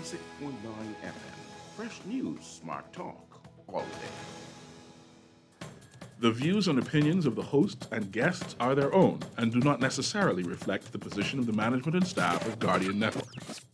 96.9 FM. Fresh news, smart talk, all day. The views and opinions of the hosts and guests are their own and do not necessarily reflect the position of the management and staff of Guardian Network.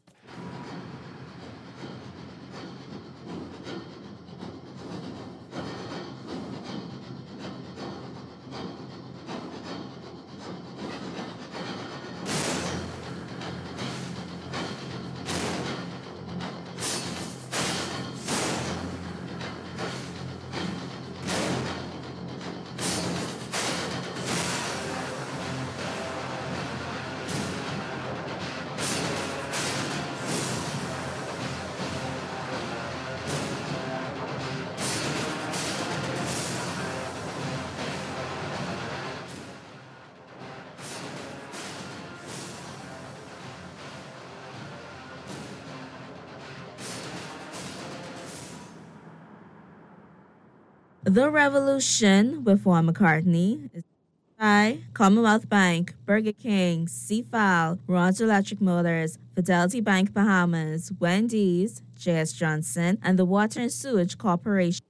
The Revolution with Paul McCartney is by Commonwealth Bank, Burger King, CFAL, Ron's Electric Motors, Fidelity Bank Bahamas, Wendy's, J.S. Johnson, and the Water and Sewage Corporation.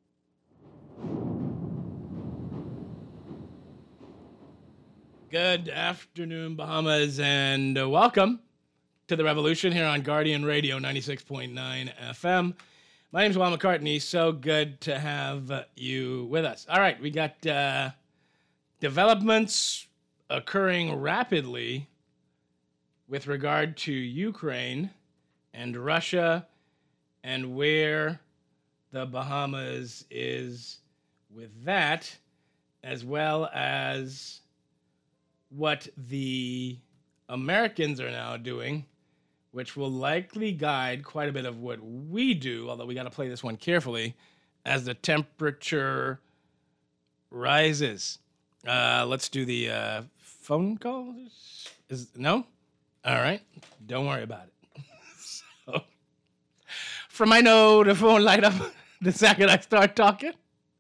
Good afternoon, Bahamas, and welcome to The Revolution here on Guardian Radio 96.9 FM. My name's Paul McCartney. So good to have you with us. All right, we got developments occurring rapidly with regard to Ukraine and Russia and where the Bahamas is with that, as well as what the Americans are now doing, which will likely guide quite a bit of what we do, although we got to play this one carefully, as the temperature rises. Let's do the phone call. No? All right. Don't worry about it. So, from I know the phone light up the second I start talking,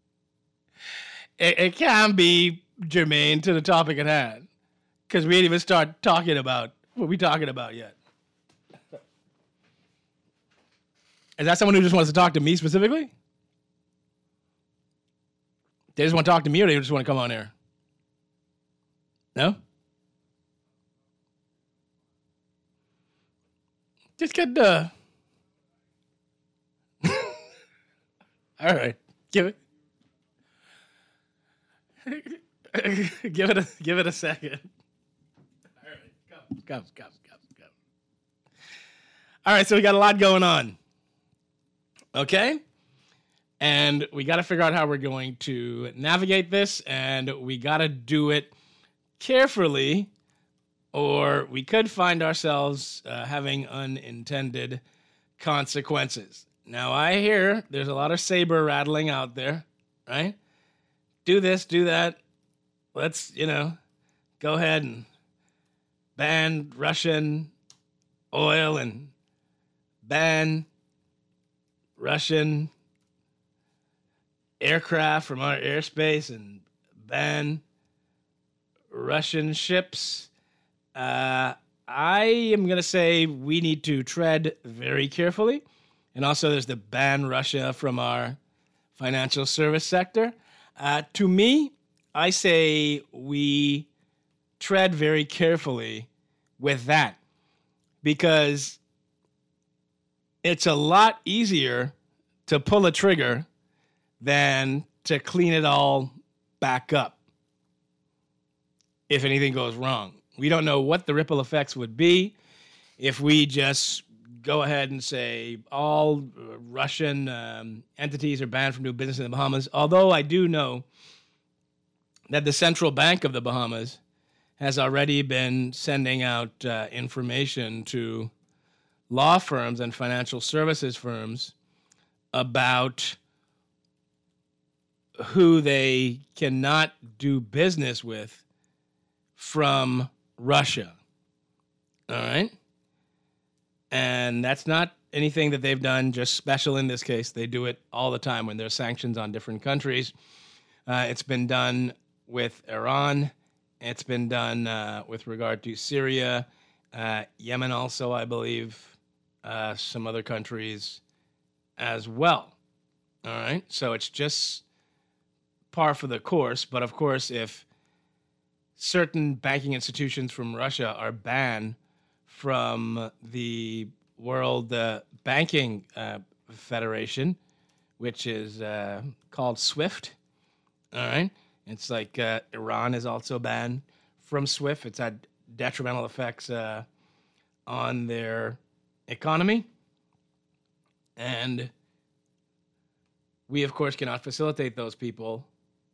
it can be germane to the topic at hand, because we ain't even start talking about what we talking about yet. Is that someone who just wants to talk to me specifically? They just want to talk to me, or they just want to come on air? No? Just get the... All right. Give it a second. All right. Come. All right, so we got a lot going on. Okay? And we got to figure out how we're going to navigate this, and we got to do it carefully, or we could find ourselves having unintended consequences. Now, I hear there's a lot of saber rattling out there, right? Do this, do that. Let's, go ahead and ban Russian oil and ban Russian aircraft from our airspace and ban Russian ships. I am going to say we need to tread very carefully. And also there's the ban Russia from our financial service sector. To me, I say we tread very carefully with that, because it's a lot easier to pull a trigger than to clean it all back up if anything goes wrong. We don't know what the ripple effects would be if we just go ahead and say all Russian entities are banned from doing business in the Bahamas, although I do know that the Central Bank of the Bahamas has already been sending out information to law firms and financial services firms about who they cannot do business with from Russia. All right? And that's not anything that they've done just special in this case. They do it all the time when there's sanctions on different countries. It's been done with Iran. It's been done with regard to Syria, Yemen also, I believe. some other countries as well. All right, so it's just par for the course. But of course, if certain banking institutions from Russia are banned from the World Banking Federation, which is called SWIFT. All right. It's like Iran is also banned from SWIFT. It's had detrimental effects on their economy. And we, of course, cannot facilitate those people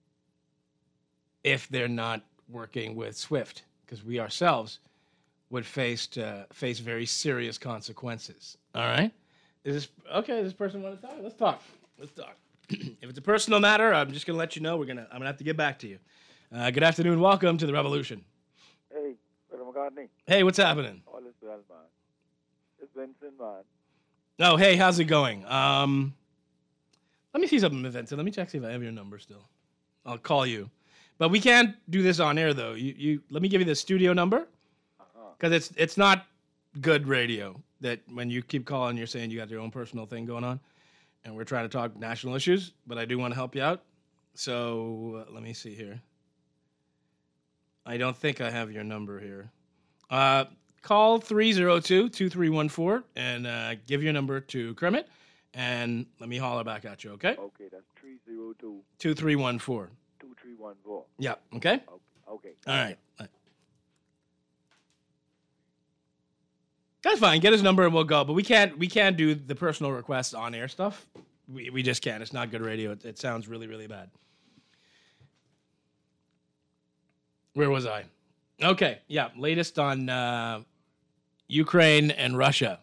if they're not working with SWIFT, because we ourselves would face very serious consequences. All right? Is this okay? Does this person want to talk? Let's talk. If it's a personal matter, I'm just gonna let you know. I'm gonna have to get back to you. Good afternoon. Welcome to the Revolution. Hey, Brother McCartney. Hey, what's happening? All is well, man. It's Vincent, man. Oh, hey, how's it going? Let me see something, Vincent. Let me check see if I have your number still. I'll call you. But we can't do this on air though. You let me give you the studio number, because it's not good radio. That when you keep calling, you're saying you got your own personal thing going on, and we're trying to talk national issues. But I do want to help you out. So let me see here. I don't think I have your number here. Call 302-2314 and give your number to Kermit, and let me holler back at you. Okay? Okay, that's 302 2314. 2314. Yeah. Okay. Okay. All right. That's fine. Get his number and we'll go. But we can't do the personal requests on air stuff. We just can't. It's not good radio. It sounds really, really bad. Where was I? Okay. Yeah. Latest on Ukraine and Russia.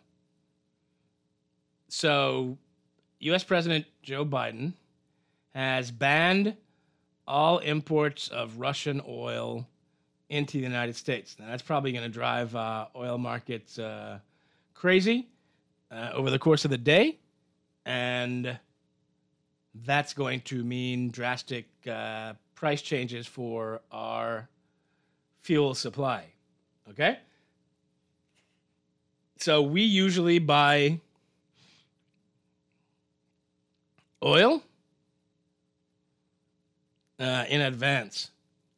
So, U.S. President Joe Biden has banned all imports of Russian oil into the United States. Now, that's probably going to drive oil markets crazy over the course of the day. And that's going to mean drastic price changes for our fuel supply. Okay? So we usually buy oil in advance.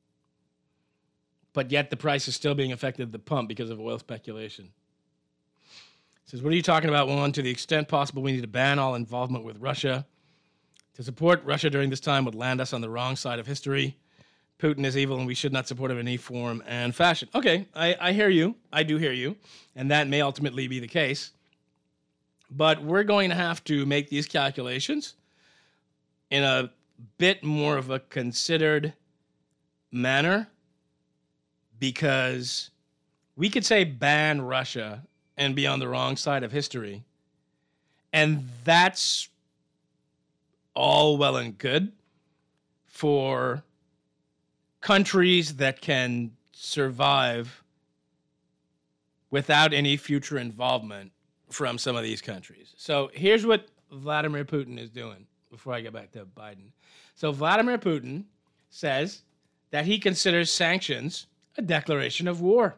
But yet the price is still being affected at the pump because of oil speculation. It says, what are you talking about? One, to the extent possible, we need to ban all involvement with Russia. To support Russia during this time would land us on the wrong side of history. Putin is evil and we should not support him in any form and fashion. Okay, I hear you. I do hear you. And that may ultimately be the case. But we're going to have to make these calculations in a bit more of a considered manner, because we could say ban Russia and be on the wrong side of history. And that's all well and good for countries that can survive without any future involvement from some of these countries. So here's what Vladimir Putin is doing before I get back to Biden. So Vladimir Putin says that he considers sanctions a declaration of war.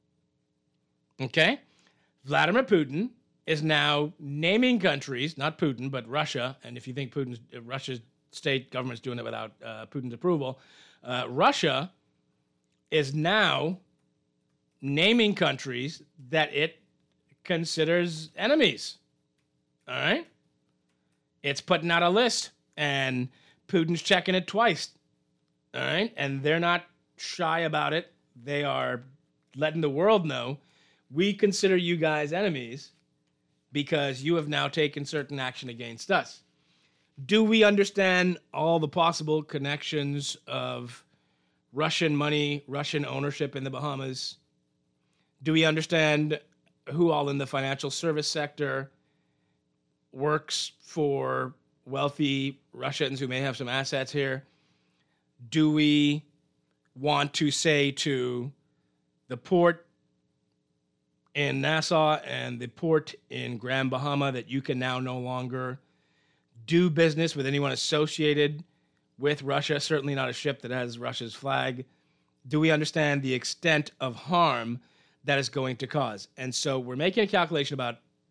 Okay? Vladimir Putin is now naming countries, not Putin, but Russia, and if you think Russia's state government's doing it without Putin's approval, Russia is now naming countries that it considers enemies. All right? It's putting out a list, and Putin's checking it twice. All right? And they're not shy about it. They are letting the world know, we consider you guys enemies because you have now taken certain action against us. Do we understand all the possible connections of Russian money, Russian ownership in the Bahamas? Do we understand who all in the financial service sector works for wealthy Russians who may have some assets here? Do we want to say to the port in Nassau and the port in Grand Bahama that you can now no longer do business with anyone associated with Russia, certainly not a ship that has Russia's flag? Do we understand the extent of harm that is going to cause? And so we're making a calculation about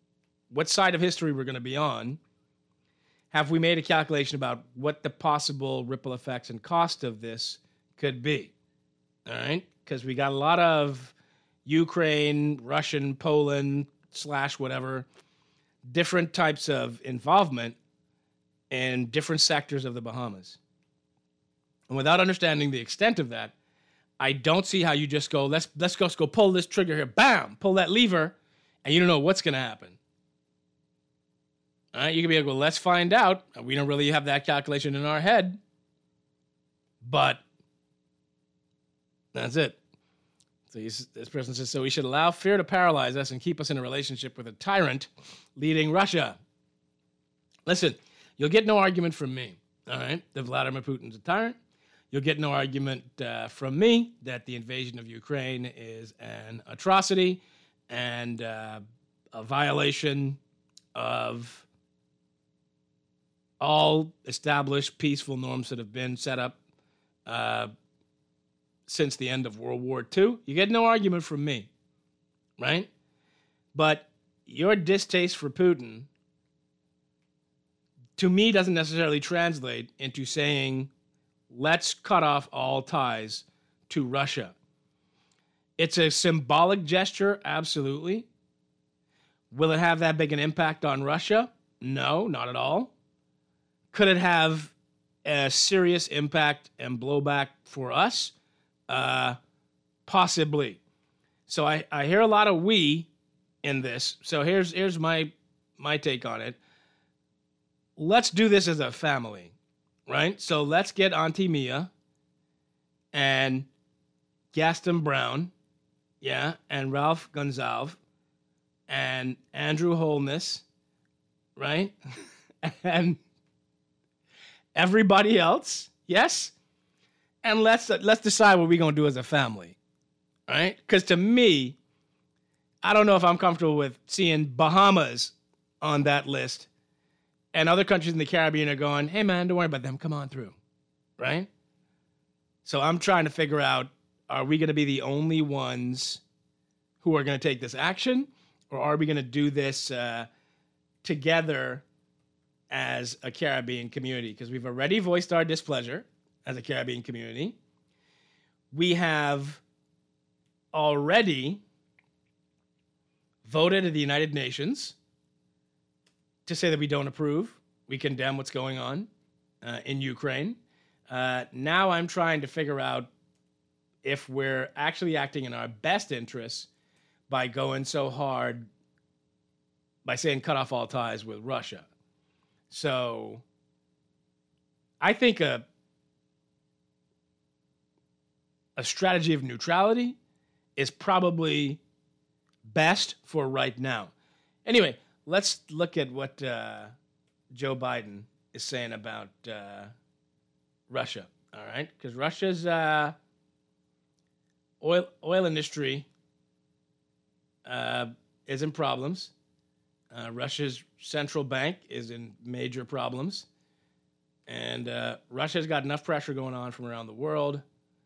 what side of history we're going to be on, have we made a calculation about what the possible ripple effects and cost of this could be? All right? Because we got a lot of Ukraine, Russian, Poland, / whatever, different types of involvement in different sectors of the Bahamas. And without understanding the extent of that, I don't see how you just go, let's go pull this trigger here, bam, pull that lever, and you don't know what's going to happen. All right, you can be like, well, let's find out. We don't really have that calculation in our head, but that's it. So this person says, so we should allow fear to paralyze us and keep us in a relationship with a tyrant leading Russia. Listen, you'll get no argument from me, all right, that Vladimir Putin's a tyrant. You'll get no argument from me that the invasion of Ukraine is an atrocity and a violation of all established peaceful norms that have been set up since the end of World War II. You get no argument from me, right? But your distaste for Putin, to me, doesn't necessarily translate into saying, let's cut off all ties to Russia. It's a symbolic gesture, absolutely. Will it have that big an impact on Russia? No, not at all. Could it have a serious impact and blowback for us? Possibly. So I hear a lot of we in this. So here's my take on it. Let's do this as a family, right? So let's get Auntie Mia and Gaston Brown, yeah, and Ralph Gonzalez and Andrew Holness, right? And everybody else, yes? And let's decide what we're going to do as a family, right? Because to me, I don't know if I'm comfortable with seeing Bahamas on that list and other countries in the Caribbean are going, hey, man, don't worry about them. Come on through, right? So I'm trying to figure out, are we going to be the only ones who are going to take this action, or are we going to do this together as a Caribbean community? Because we've already voiced our displeasure as a Caribbean community. We have already voted at the United Nations to say that we don't approve. We condemn what's going on in Ukraine. Now I'm trying to figure out if we're actually acting in our best interests by going so hard, by saying cut off all ties with Russia. So I think a strategy of neutrality is probably best for right now. Anyway, let's look at what Joe Biden is saying about Russia, all right? Because Russia's oil industry is in problems. Russia's central bank is in major problems. And Russia's got enough pressure going on from around the world.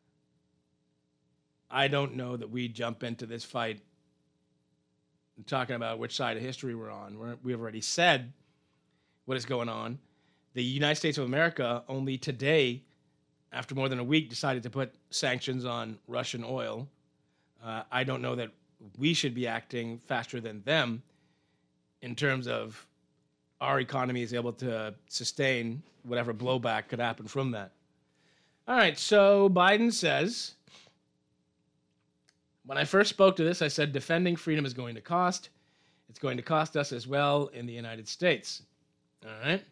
I don't know that we jump into this fight talking about which side of history we're on. We've already said what is going on. The United States of America only today, after more than a week, decided to put sanctions on Russian oil. I don't know that we should be acting faster than them in terms of our economy is able to sustain whatever blowback could happen from that. All right, so Biden says, when I first spoke to this, I said defending freedom is going to cost. It's going to cost us as well in the United States. All right.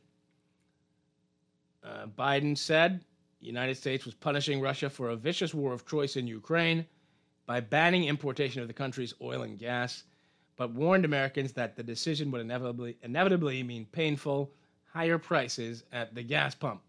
Biden said the United States was punishing Russia for a vicious war of choice in Ukraine by banning importation of the country's oil and gas, but warned Americans that the decision would inevitably mean painful, higher prices at the gas pump.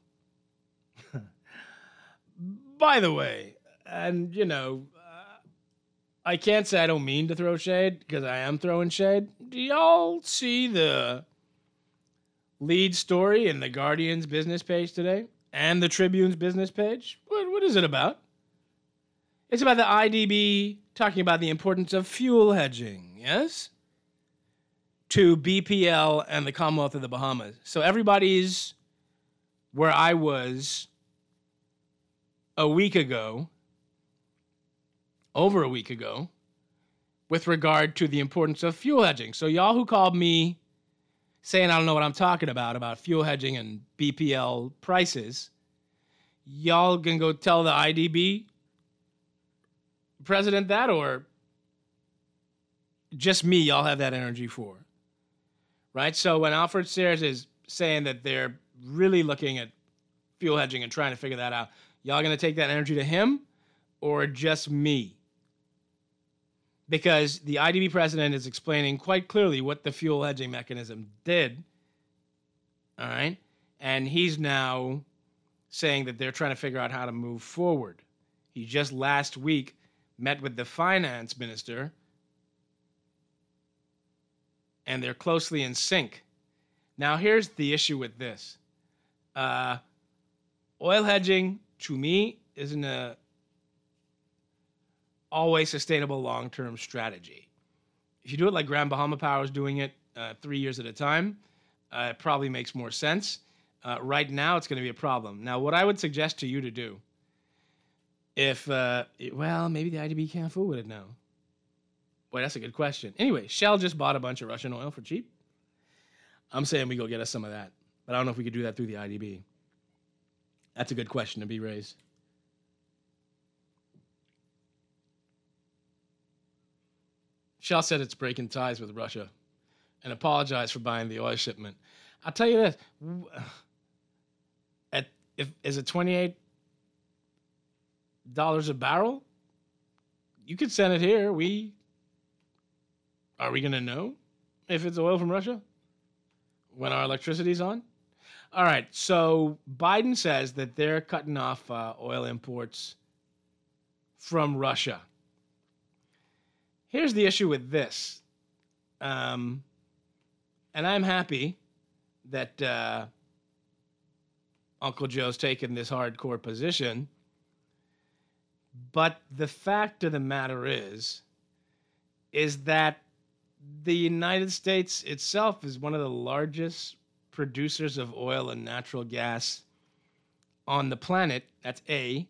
By the way, and you know, I can't say I don't mean to throw shade, because I am throwing shade. Do y'all see the lead story in the Guardian's business page today and the Tribune's business page? What is it about? It's about the IDB talking about the importance of fuel hedging, yes? to BPL and the Commonwealth of the Bahamas. So everybody's where I was over a week ago, with regard to the importance of fuel hedging. So y'all who called me saying I don't know what I'm talking about fuel hedging and BPL prices, y'all can go tell the IDB president that, or just me y'all have that energy for, right? So when Alfred Sayers is saying that they're really looking at fuel hedging and trying to figure that out, y'all going to take that energy to him or just me? Because the IDB president is explaining quite clearly what the fuel hedging mechanism did, all right? And he's now saying that they're trying to figure out how to move forward. He just last week met with the finance minister, and they're closely in sync. Now, here's the issue with this. Oil hedging, to me, isn't a always sustainable long-term strategy. If you do it like Grand Bahama Power is doing it 3 years at a time, it probably makes more sense. Right now, it's going to be a problem. Now, what I would suggest to you to do, if, maybe the IDB can't fool with it now. Boy, that's a good question. Anyway, Shell just bought a bunch of Russian oil for cheap. I'm saying we go get us some of that. But I don't know if we could do that through the IDB. That's a good question to be raised. Shell said it's breaking ties with Russia and apologized for buying the oil shipment. I'll tell you this. Is it $28 a barrel? You could send it here. Are we going to know if it's oil from Russia when our electricity's on? All right, so Biden says that they're cutting off oil imports from Russia. Here's the issue with this. And I'm happy that Uncle Joe's taken this hardcore position. But the fact of the matter is that the United States itself is one of the largest producers of oil and natural gas on the planet. That's A.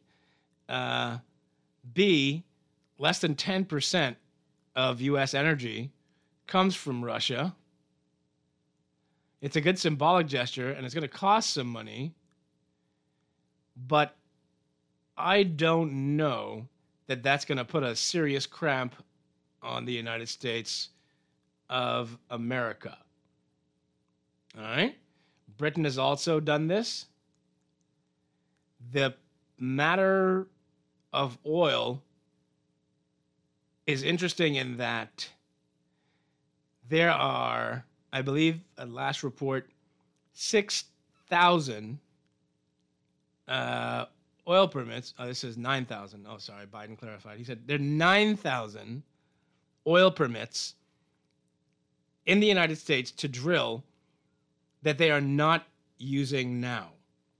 B, less than 10% of U.S. energy comes from Russia. It's a good symbolic gesture, and it's going to cost some money. But I don't know that that's going to put a serious cramp on the United States of America. All right? Britain has also done this. The matter of oil is interesting in that there are, I believe, at last report, 6,000 oil permits. Oh, this is 9,000. Oh, sorry, Biden clarified. He said there are 9,000 oil permits in the United States to drill that they are not using now.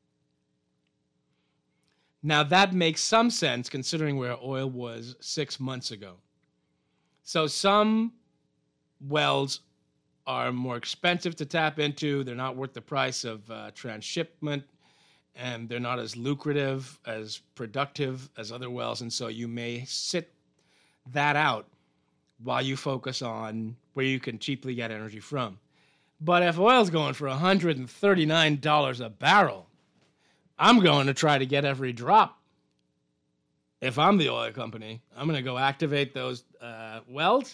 Now, that makes some sense considering where oil was 6 months ago. So some wells are more expensive to tap into. They're not worth the price of transshipment, and they're not as lucrative, as productive as other wells. And so you may sit that out while you focus on where you can cheaply get energy from. But if oil's going for $139 a barrel, I'm going to try to get every drop. If I'm the oil company, I'm going to go activate those wells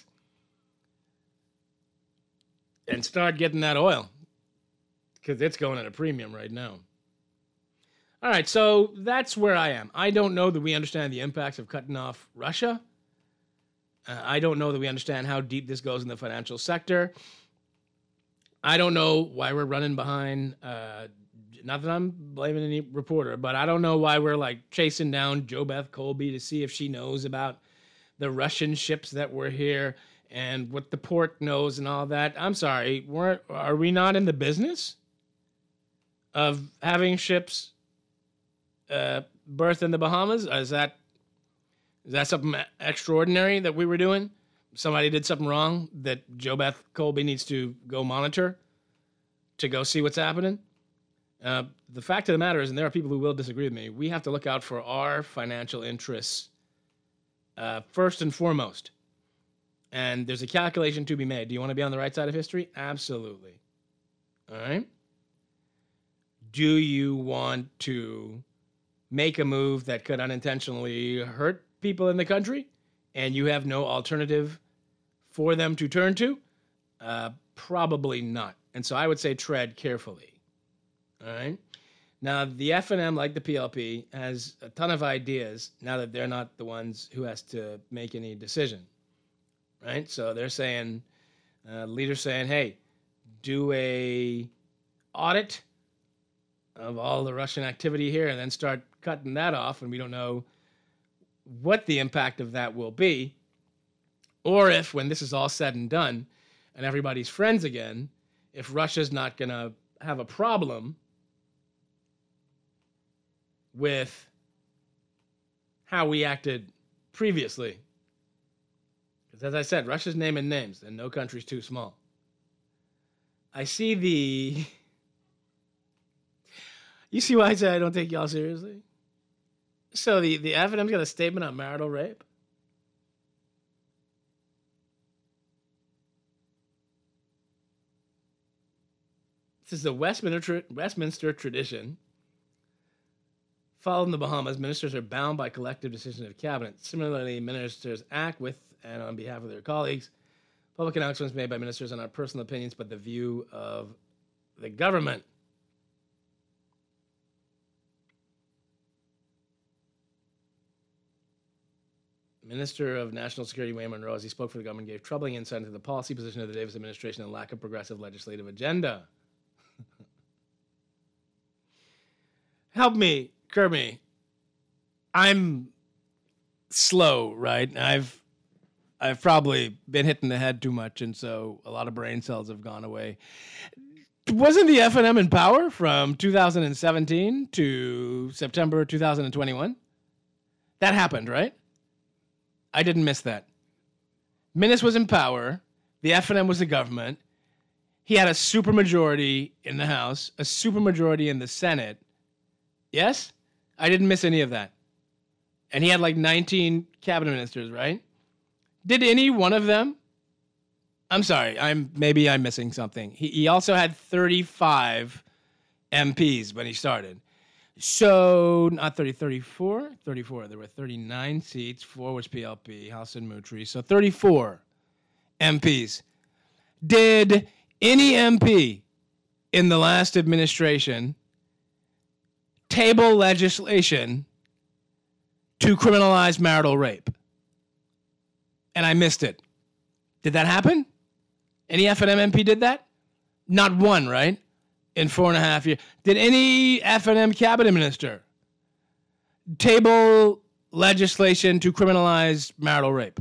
and start getting that oil because it's going at a premium right now. All right, so that's where I am. I don't know that we understand the impacts of cutting off Russia. I don't know that we understand how deep this goes in the financial sector. I don't know why we're running behind. Not that I'm blaming any reporter, but I don't know why we're like chasing down JoBeth Colby to see if she knows about the Russian ships that were here and what the port knows and all that. I'm sorry, are we not in the business of having ships berth in the Bahamas? Is that something extraordinary that we were doing? somebody did something wrong that Joe Beth Colby needs to go monitor, to go see what's happening. The fact of the matter is, and there are people who will disagree with me, we have to look out for our financial interests first and foremost. And there's a calculation to be made. Do you want to be on the right side of history? Absolutely. All right? Do you want to make a move that could unintentionally hurt people in the country and you have no alternative for them to turn to? Probably not. And so I would say tread carefully. All right? Now, the FNM, like the PLP, has a ton of ideas now that they're not the ones who has to make any decision. Right? So they're saying, leaders saying, hey, do a audit of all the Russian activity here and then start cutting that off, and we don't know what the impact of that will be, or if, when this is all said and done and everybody's friends again, if Russia's not going to have a problem with how we acted previously. Because as I said, Russia's naming names, and no country's too small. I see the... You see why I say I don't take y'all seriously? So the FNM's got a statement on marital rape. This is the Westminster tradition. Followed in the Bahamas, ministers are bound by collective decision of cabinet. Similarly, ministers act with and on behalf of their colleagues. Public announcements made by ministers are not personal opinions, but the view of the government. Minister of National Security Wayne Monroe, as he spoke for the government, gave troubling insight into the policy position of the Davis administration and lack of progressive legislative agenda. Help me, Kirby. I'm slow, right? I've probably been hitting the head too much, and so a lot of brain cells have gone away. Wasn't the FNM in power from 2017 to September 2021? That happened, right? I didn't miss that. Minnis was in power. The FNM was the government. He had a supermajority in the House, a supermajority in the Senate. Yes? I didn't miss any of that. And he had like 19 cabinet ministers, right? Did any one of them? I'm sorry, maybe I'm missing something. He also had 35 MPs when he started. So, not 34. There were 39 seats. 4 was PLP, House and Moutry. So 34 MPs. Did any MP in the last administration table legislation to criminalize marital rape? And I missed it. Did that happen? Any FNM MP did that? Not one, right? In 4.5 years. Did any FNM cabinet minister table legislation to criminalize marital rape?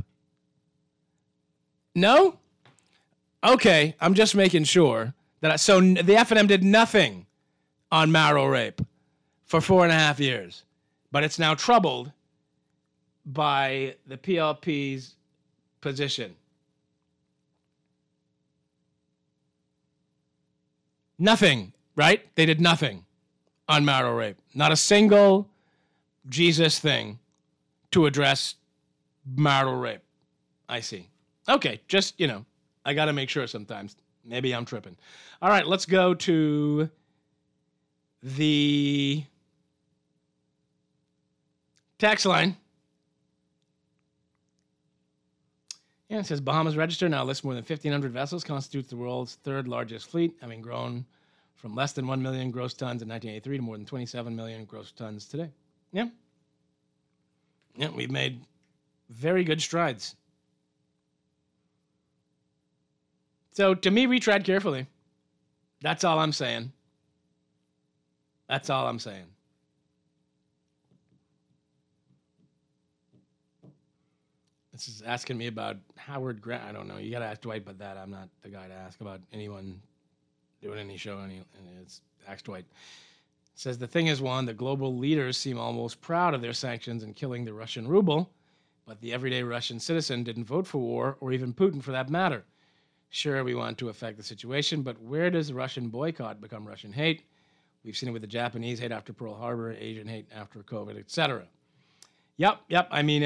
No? Okay, I'm just making sure that so the FNM did nothing on marital rape for 4.5 years, but it's now troubled by the PLP's position. Nothing, right? They did nothing on marital rape. Not a single Jesus thing to address marital rape. I see. Okay, just, I got to make sure sometimes. Maybe I'm tripping. All right, let's go to the text line. Yeah, it says Bahamas Register now lists more than 1,500 vessels, constitutes the world's third largest fleet, having grown from less than 1 million gross tons in 1983 to more than 27 million gross tons today. Yeah. Yeah, we've made very good strides. So to me, we tread carefully. That's all I'm saying. That's all I'm saying. This is asking me about Howard Grant. I don't know. You got to ask Dwight about that. I'm not the guy to ask about anyone doing any show. It's ask Dwight. It says the thing is, one, the global leaders seem almost proud of their sanctions and killing the Russian ruble. But the everyday Russian citizen didn't vote for war, or even Putin for that matter. Sure, we want to affect the situation, but where does Russian boycott become Russian hate? We've seen it with the Japanese hate after Pearl Harbor, Asian hate after COVID, etc. Yep. I mean,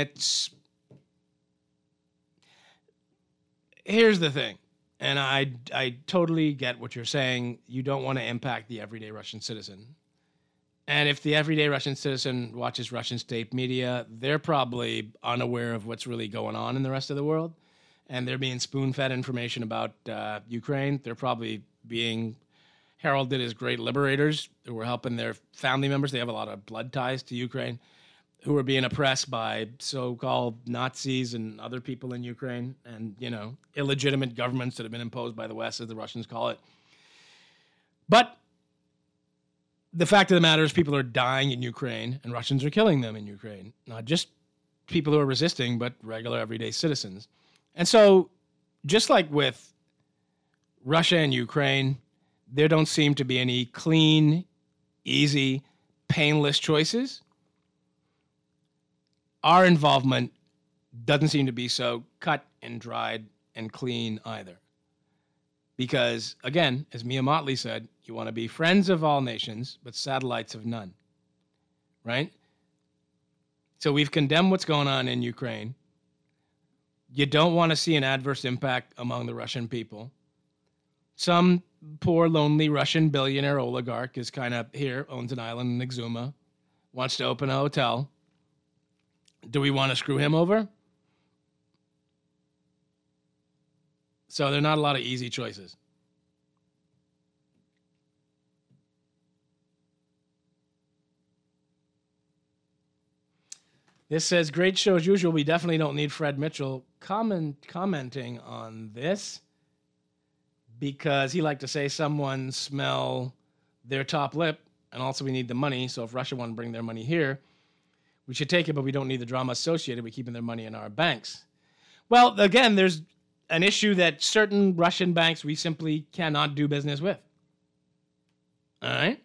here's the thing, and I totally get what you're saying. You don't want to impact the everyday Russian citizen. And if the everyday Russian citizen watches Russian state media, they're probably unaware of what's really going on in the rest of the world. And they're being spoon-fed information about Ukraine. They're probably being heralded as great liberators who are helping their family members. They have a lot of blood ties to Ukraine, who are being oppressed by so-called Nazis and other people in Ukraine, and, illegitimate governments that have been imposed by the West, as the Russians call it. But the fact of the matter is people are dying in Ukraine, and Russians are killing them in Ukraine. Not just people who are resisting, but regular everyday citizens. And so, just like with Russia and Ukraine, there don't seem to be any clean, easy, painless choices. Our involvement doesn't seem to be so cut and dried and clean either. Because, again, as Mia Motley said, you want to be friends of all nations, but satellites of none. Right? So we've condemned what's going on in Ukraine. You don't want to see an adverse impact among the Russian people. Some poor, lonely Russian billionaire oligarch is kind of here, owns an island in Exuma, wants to open a hotel. Do we want to screw him over? So there are not a lot of easy choices. This says, great show as usual. We definitely don't need Fred Mitchell commenting on this because he liked to say someone smell their top lip, and also we need the money. So if Russia want to bring their money here, we should take it, but we don't need the drama associated with keeping their money in our banks. Well, again, there's an issue that certain Russian banks we simply cannot do business with. All right?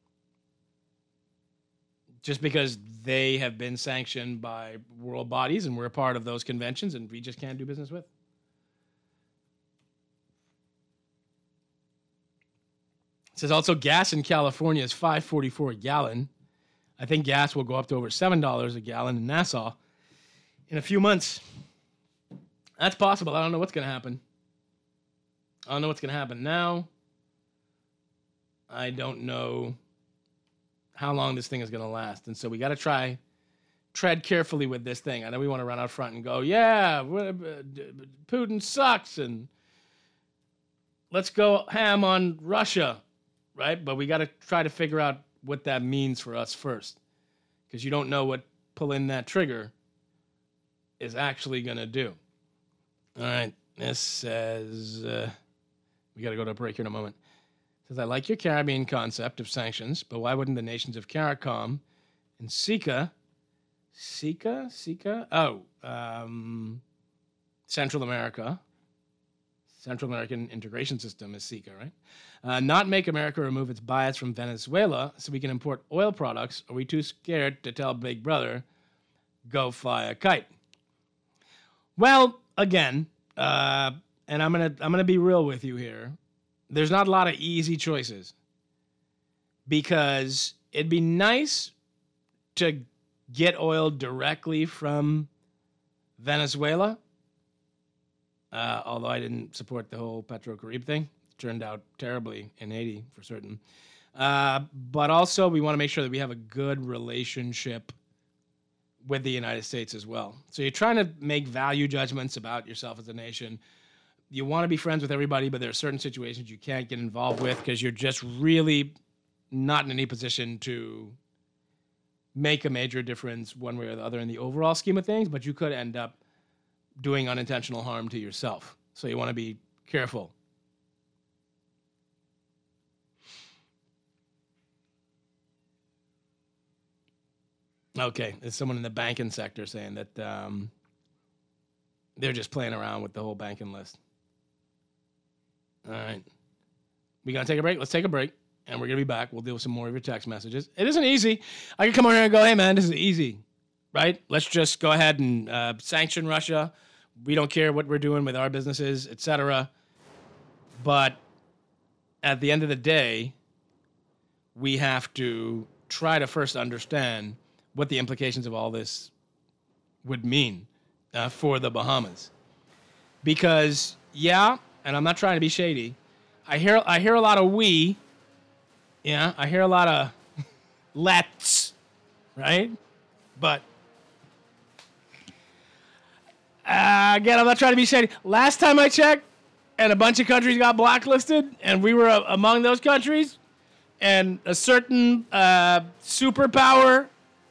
Just because they have been sanctioned by world bodies and we're a part of those conventions and we just can't do business with. It says also gas in California is $5.44 a gallon. I think gas will go up to over $7 a gallon in Nassau in a few months. That's possible. I don't know what's going to happen. I don't know what's going to happen now. I don't know how long this thing is going to last. And so we got to tread carefully with this thing. I know we want to run out front and go, yeah, Putin sucks, and let's go ham on Russia, right? But we got to try to figure out what that means for us first, because you don't know what pulling that trigger is actually going to do. All right, this says, we got to go to a break here in a moment. It says, I like your Caribbean concept of sanctions, but why wouldn't the nations of CARICOM and Central American Integration System is SICA, right? Not make America remove its bias from Venezuela so we can import oil products? Are we too scared to tell Big Brother, go fly a kite? Well, again, and I'm gonna be real with you here. There's not a lot of easy choices because it'd be nice to get oil directly from Venezuela. Although I didn't support the whole Petro-Carib thing. It turned out terribly in Haiti for certain. But also we want to make sure that we have a good relationship with the United States as well. So you're trying to make value judgments about yourself as a nation. You want to be friends with everybody, but there are certain situations you can't get involved with because you're just really not in any position to make a major difference one way or the other in the overall scheme of things, but you could end up doing unintentional harm to yourself. So you want to be careful. Okay, there's someone in the banking sector saying that they're just playing around with the whole banking list. All right. We got to take a break? Let's take a break, and we're going to be back. We'll deal with some more of your text messages. It isn't easy. I can come on here and go, hey, man, this is easy. right? Let's just go ahead and sanction Russia. We don't care what we're doing with our businesses, etc. But at the end of the day, we have to try to first understand what the implications of all this would mean for the Bahamas. Because, yeah, and I'm not trying to be shady, I hear a lot of we, yeah, I hear a lot of let's, right? But again, I'm not trying to be shady. Last time I checked, and a bunch of countries got blacklisted, and we were among those countries, and a certain superpower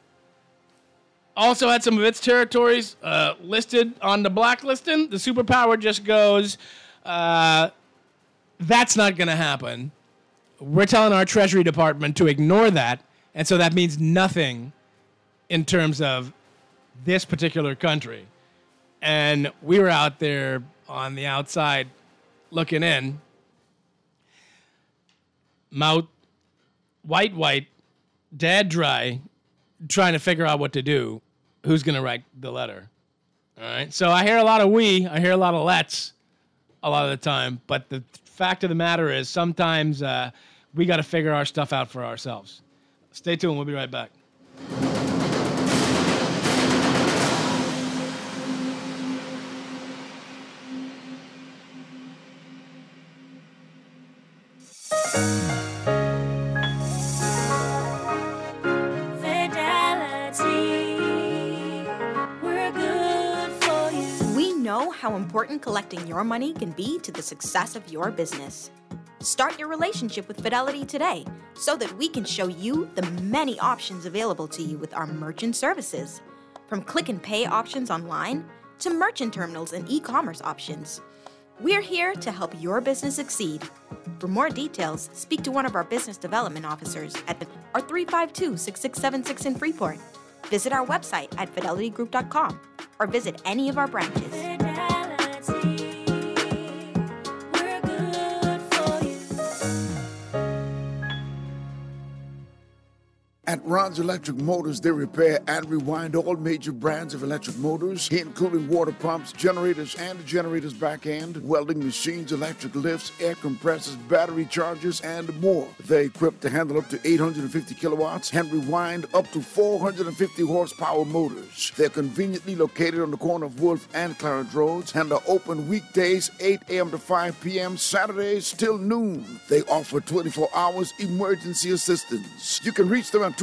also had some of its territories listed on the blacklisting. The superpower just goes, that's not going to happen. We're telling our Treasury Department to ignore that, and so that means nothing in terms of this particular country. And we were out there on the outside looking in, mouth white, dad dry, trying to figure out what to do, who's going to write the letter. All right. So I hear a lot of we, I hear a lot of let's a lot of the time. But the fact of the matter is sometimes we got to figure our stuff out for ourselves. Stay tuned. We'll be right back. How important collecting your money can be to the success of your business. Start your relationship with Fidelity today so that we can show you the many options available to you with our merchant services. From click and pay options online to merchant terminals and e-commerce options. We're here to help your business succeed. For more details, speak to one of our business development officers at our 352-6676 in Freeport. Visit our website at fidelitygroup.com or visit any of our branches. At Ron's Electric Motors, they repair and rewind all major brands of electric motors, including water pumps, generators, and the generator's back end, welding machines, electric lifts, air compressors, battery chargers, and more. They're equipped to handle up to 850 kilowatts and rewind up to 450 horsepower motors. They're conveniently located on the corner of Wolf and Clarence Roads and are open weekdays 8 a.m. to 5 p.m., Saturdays till noon. They offer 24 hours emergency assistance. You can reach them at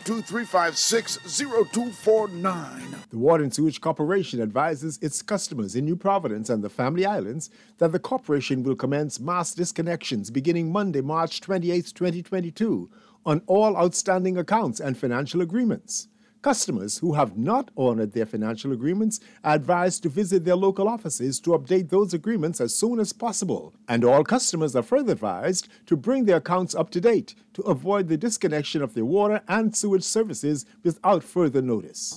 242-356-0249. The Water and Sewage Corporation advises its customers in New Providence and the Family Islands that the corporation will commence mass disconnections beginning Monday, March 28, 2022, on all outstanding accounts and financial agreements. Customers who have not honored their financial agreements are advised to visit their local offices to update those agreements as soon as possible. And all customers are further advised to bring their accounts up to date to avoid the disconnection of their water and sewage services without further notice.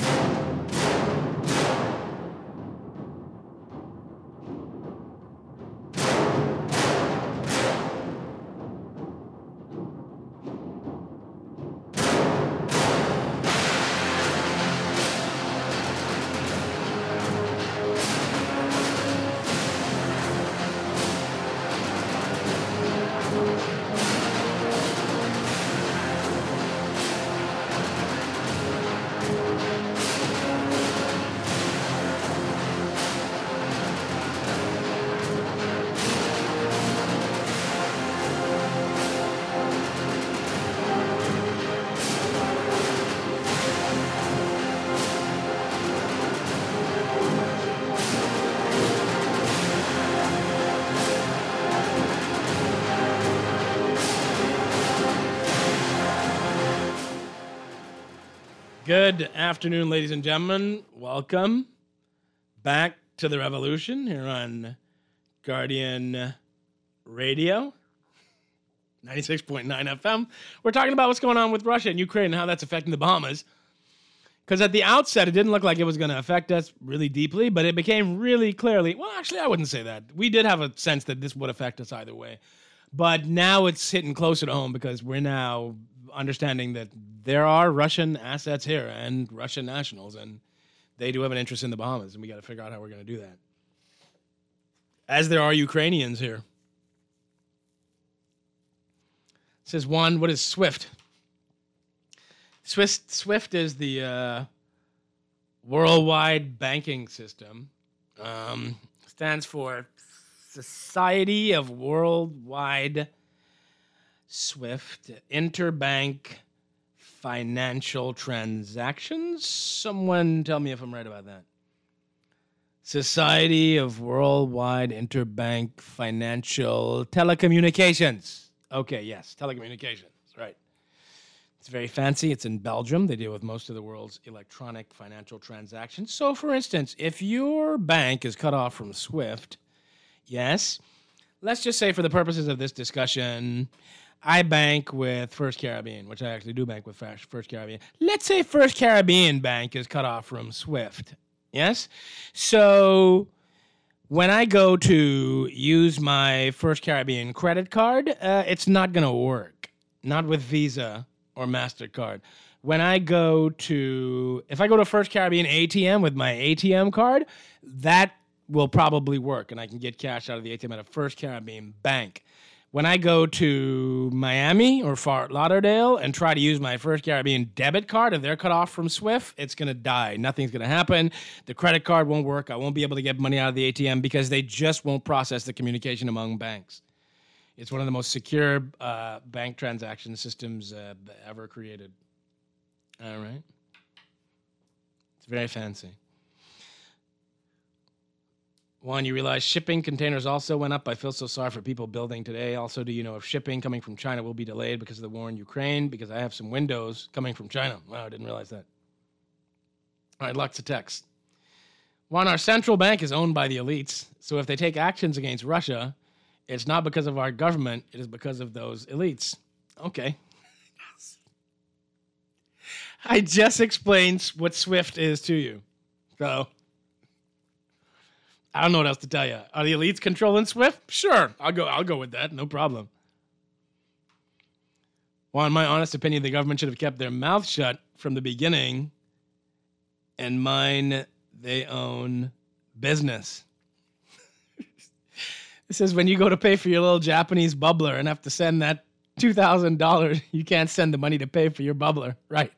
Good afternoon, ladies and gentlemen. Welcome back to the Revolution here on Guardian Radio, 96.9 FM. We're talking about what's going on with Russia and Ukraine and how that's affecting the Bahamas. Because at the outset, it didn't look like it was going to affect us really deeply, but it became really clearly, well, actually, I wouldn't say that. We did have a sense that this would affect us either way. But now it's hitting closer to home because we're now understanding that there are Russian assets here and Russian nationals, and they do have an interest in the Bahamas, and we got to figure out how we're going to do that. As there are Ukrainians here. Says Juan, what is SWIFT? SWIFT is the worldwide banking system. Stands for Society of Worldwide SWIFT, Interbank Financial Transactions. Someone tell me if I'm right about that. Society of Worldwide Interbank Financial Telecommunications. Okay, yes, telecommunications, right. It's very fancy. It's in Belgium. They deal with most of the world's electronic financial transactions. So, for instance, if your bank is cut off from SWIFT, yes, let's just say for the purposes of this discussion, I bank with First Caribbean, which I actually do bank with First Caribbean. Let's say First Caribbean Bank is cut off from SWIFT, yes? So when I go to use my First Caribbean credit card, it's not going to work, not with Visa or MasterCard. When I go to, if I go to First Caribbean ATM with my ATM card, that will probably work, and I can get cash out of the ATM at a First Caribbean bank. When I go to Miami or Fort Lauderdale and try to use my First Caribbean debit card, if they're cut off from SWIFT, it's going to die. Nothing's going to happen. The credit card won't work. I won't be able to get money out of the ATM because they just won't process the communication among banks. It's one of the most secure bank transaction systems ever created. All right. It's very fancy. One, you realize shipping containers also went up. I feel so sorry for people building today. Also, do you know if shipping coming from China will be delayed because of the war in Ukraine? Because I have some windows coming from China. Wow, I didn't realize that. All right, lots of text. One, our central bank is owned by the elites. So if they take actions against Russia, it's not because of our government. It is because of those elites. Okay. I just explained what SWIFT is to you. So I don't know what else to tell you. Are the elites controlling SWIFT? Sure, I'll go with that. No problem. Well, in my honest opinion, the government should have kept their mouth shut from the beginning. And mine, they own business. It says when you go to pay for your little Japanese bubbler and have to send that $2,000, you can't send the money to pay for your bubbler. Right.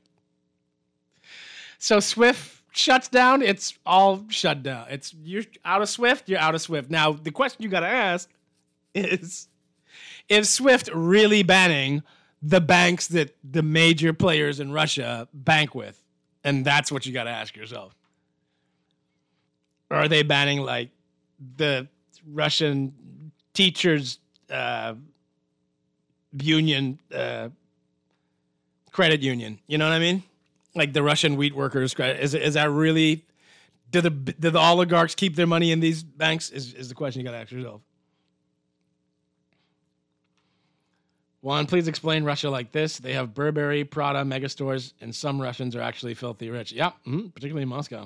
So SWIFT shuts down, it's all shut down. It's you're out of SWIFT, you're out of SWIFT. Now, the question you got to ask is SWIFT really banning the banks that the major players in Russia bank with? And that's what you got to ask yourself. Or are they banning like the Russian teachers union, credit union? You know what I mean? Like the Russian wheat workers credit. Is that really? Do the oligarchs keep their money in these banks? Is the question you got to ask yourself. Juan, please explain Russia like this. They have Burberry, Prada, megastores, and some Russians are actually filthy rich. Yeah, particularly in Moscow.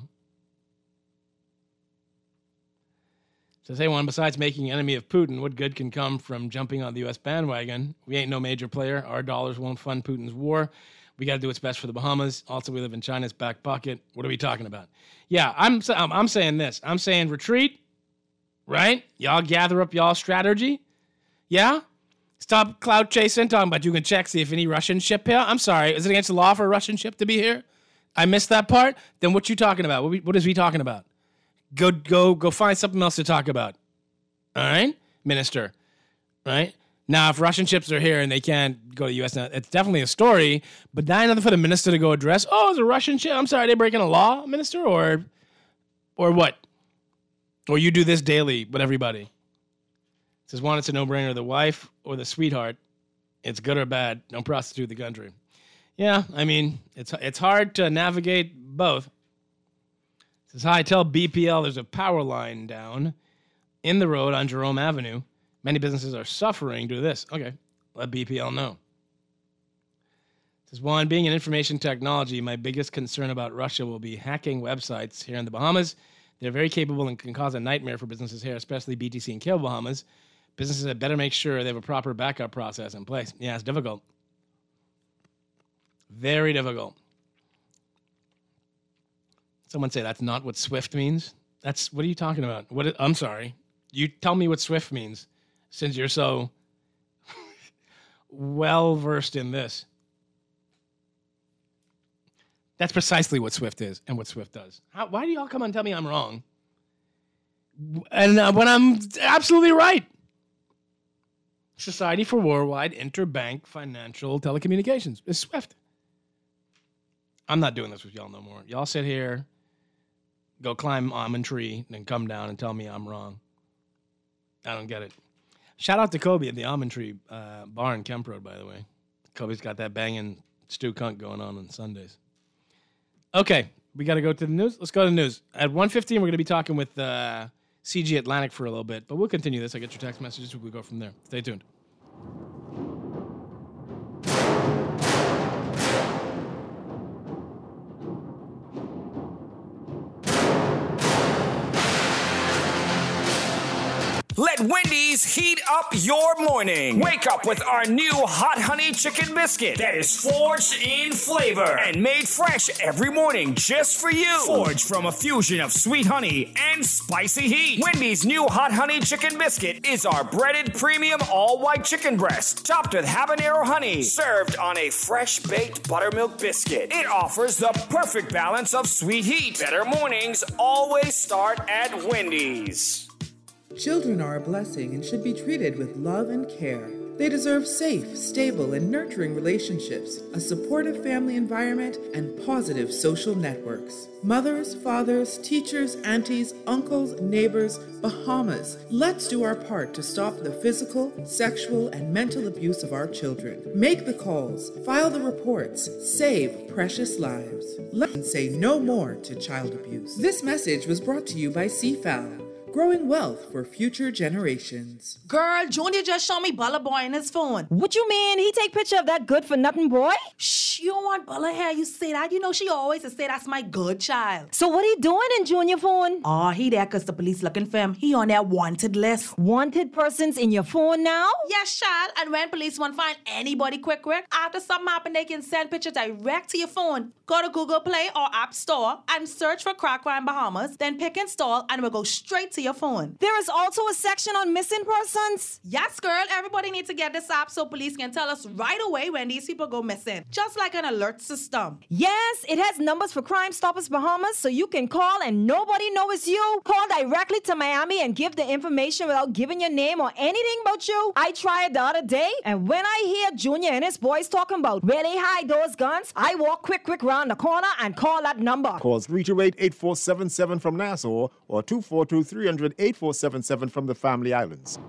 Says, hey, Juan, besides making an enemy of Putin, what good can come from jumping on the U.S. bandwagon? We ain't no major player. Our dollars won't fund Putin's war. We got to do what's best for the Bahamas. Also, we live in China's back pocket. What are we talking about? Yeah, I'm saying this. I'm saying retreat, right? Y'all gather up y'all strategy. Yeah? Stop cloud chasing, talking about you can check, see if any Russian ship here. I'm sorry. Is it against the law for a Russian ship to be here? I missed that part? Then what you talking about? What is we talking about? Go find something else to talk about. All right? Minister. Right? Now, if Russian ships are here and they can't go to the U.S., now, it's definitely a story, but that ain't nothing for the minister to go address. Oh, it's a Russian ship. I'm sorry, they breaking a law, minister, or what? Or you do this daily with everybody. It says, one, it's a no-brainer, the wife or the sweetheart. It's good or bad. Don't prostitute the country. Yeah, I mean, it's hard to navigate both. It says, hi, tell BPL there's a power line down in the road on Jerome Avenue. Many businesses are suffering due to this. Okay, let BPL know. It says, one, being in information technology, my biggest concern about Russia will be hacking websites here in the Bahamas. They're very capable and can cause a nightmare for businesses here, especially BTC and Cable Bahamas. Businesses had better make sure they have a proper backup process in place. Yeah, it's difficult. Very difficult. Someone say that's not what SWIFT means. What are you talking about? I'm sorry. You tell me what SWIFT means, since you're so well versed in this. That's precisely what SWIFT is and what SWIFT does. Why do y'all come and tell me I'm wrong? And when I'm absolutely right. Society for Worldwide Interbank Financial Telecommunications is SWIFT. I'm not doing this with y'all no more. Y'all sit here, go climb almond tree, and then come down and tell me I'm wrong. I don't get it. Shout out to Kobe at the Almond Tree bar in Kemp Road, by the way. Kobe's got that banging Stu Kunk going on Sundays. Okay, we got to go to the news. Let's go to the news. At 1:15, we're going to be talking with CG Atlantic for a little bit, but we'll continue this. I get your text messages. We'll go from there. Stay tuned. Let Wendy's heat up your morning. Wake up with our new Hot Honey Chicken Biscuit that is forged in flavor and made fresh every morning just for you. Forged from a fusion of sweet honey and spicy heat. Wendy's new Hot Honey Chicken Biscuit is our breaded premium all-white chicken breast topped with habanero honey, served on a fresh-baked buttermilk biscuit. It offers the perfect balance of sweet heat. Better mornings always start at Wendy's. Children are a blessing and should be treated with love and care. They deserve safe, stable, and nurturing relationships, a supportive family environment, and positive social networks. Mothers, fathers, teachers, aunties, uncles, neighbors, Bahamas, let's do our part to stop the physical, sexual, and mental abuse of our children. Make the calls, file the reports, save precious lives. Let's say no more to child abuse. This message was brought to you by CFAL. Growing wealth for future generations. Girl, Junior just showed me Bella Boy in his phone. What you mean? He take picture of that good-for-nothing boy? Shh, you don't want Bella here. You say that. You know she always say that's my good child. So what he doing in Junior phone? Oh, he there because the police looking for him. He on their wanted list. Wanted persons in your phone now? Yes, child. And when police want to find anybody quick, after something happen, they can send pictures direct to your phone. Go to Google Play or App Store and search for Crack Crime Bahamas. Then pick install and we'll go straight to your phone. There is also a section on missing persons. Yes, girl. Everybody needs to get this app so police can tell us right away when these people go missing. Just like an alert system. Yes, it has numbers for Crime Stoppers Bahamas, so you can call and nobody knows it's you. Call directly to Miami and give the information without giving your name or anything about you. I tried the other day, and when I hear Junior and his boys talking about where they hide those guns, I walk quick round the corner and call that number. Call 328-8477 from Nassau or 242-300-8477 from the Family Islands.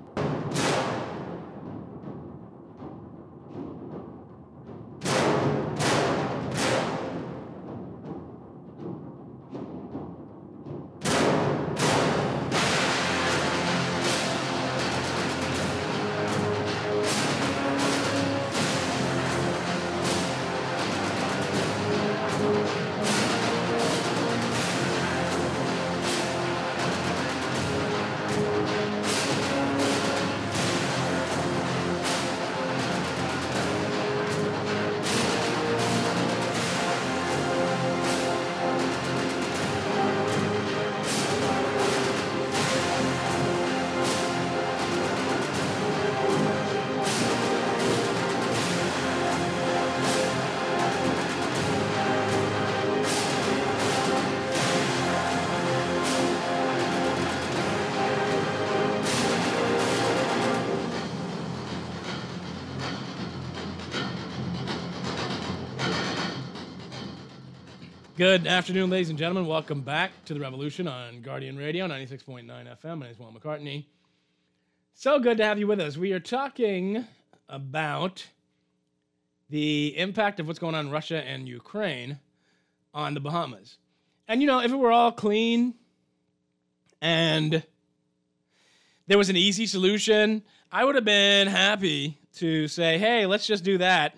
Good afternoon, ladies and gentlemen. Welcome back to The Revolution on Guardian Radio, 96.9 FM. My name is Will McCartney. So good to have you with us. We are talking about the impact of what's going on in Russia and Ukraine on the Bahamas. And, you know, if it were all clean and there was an easy solution, I would have been happy to say, hey, let's just do that.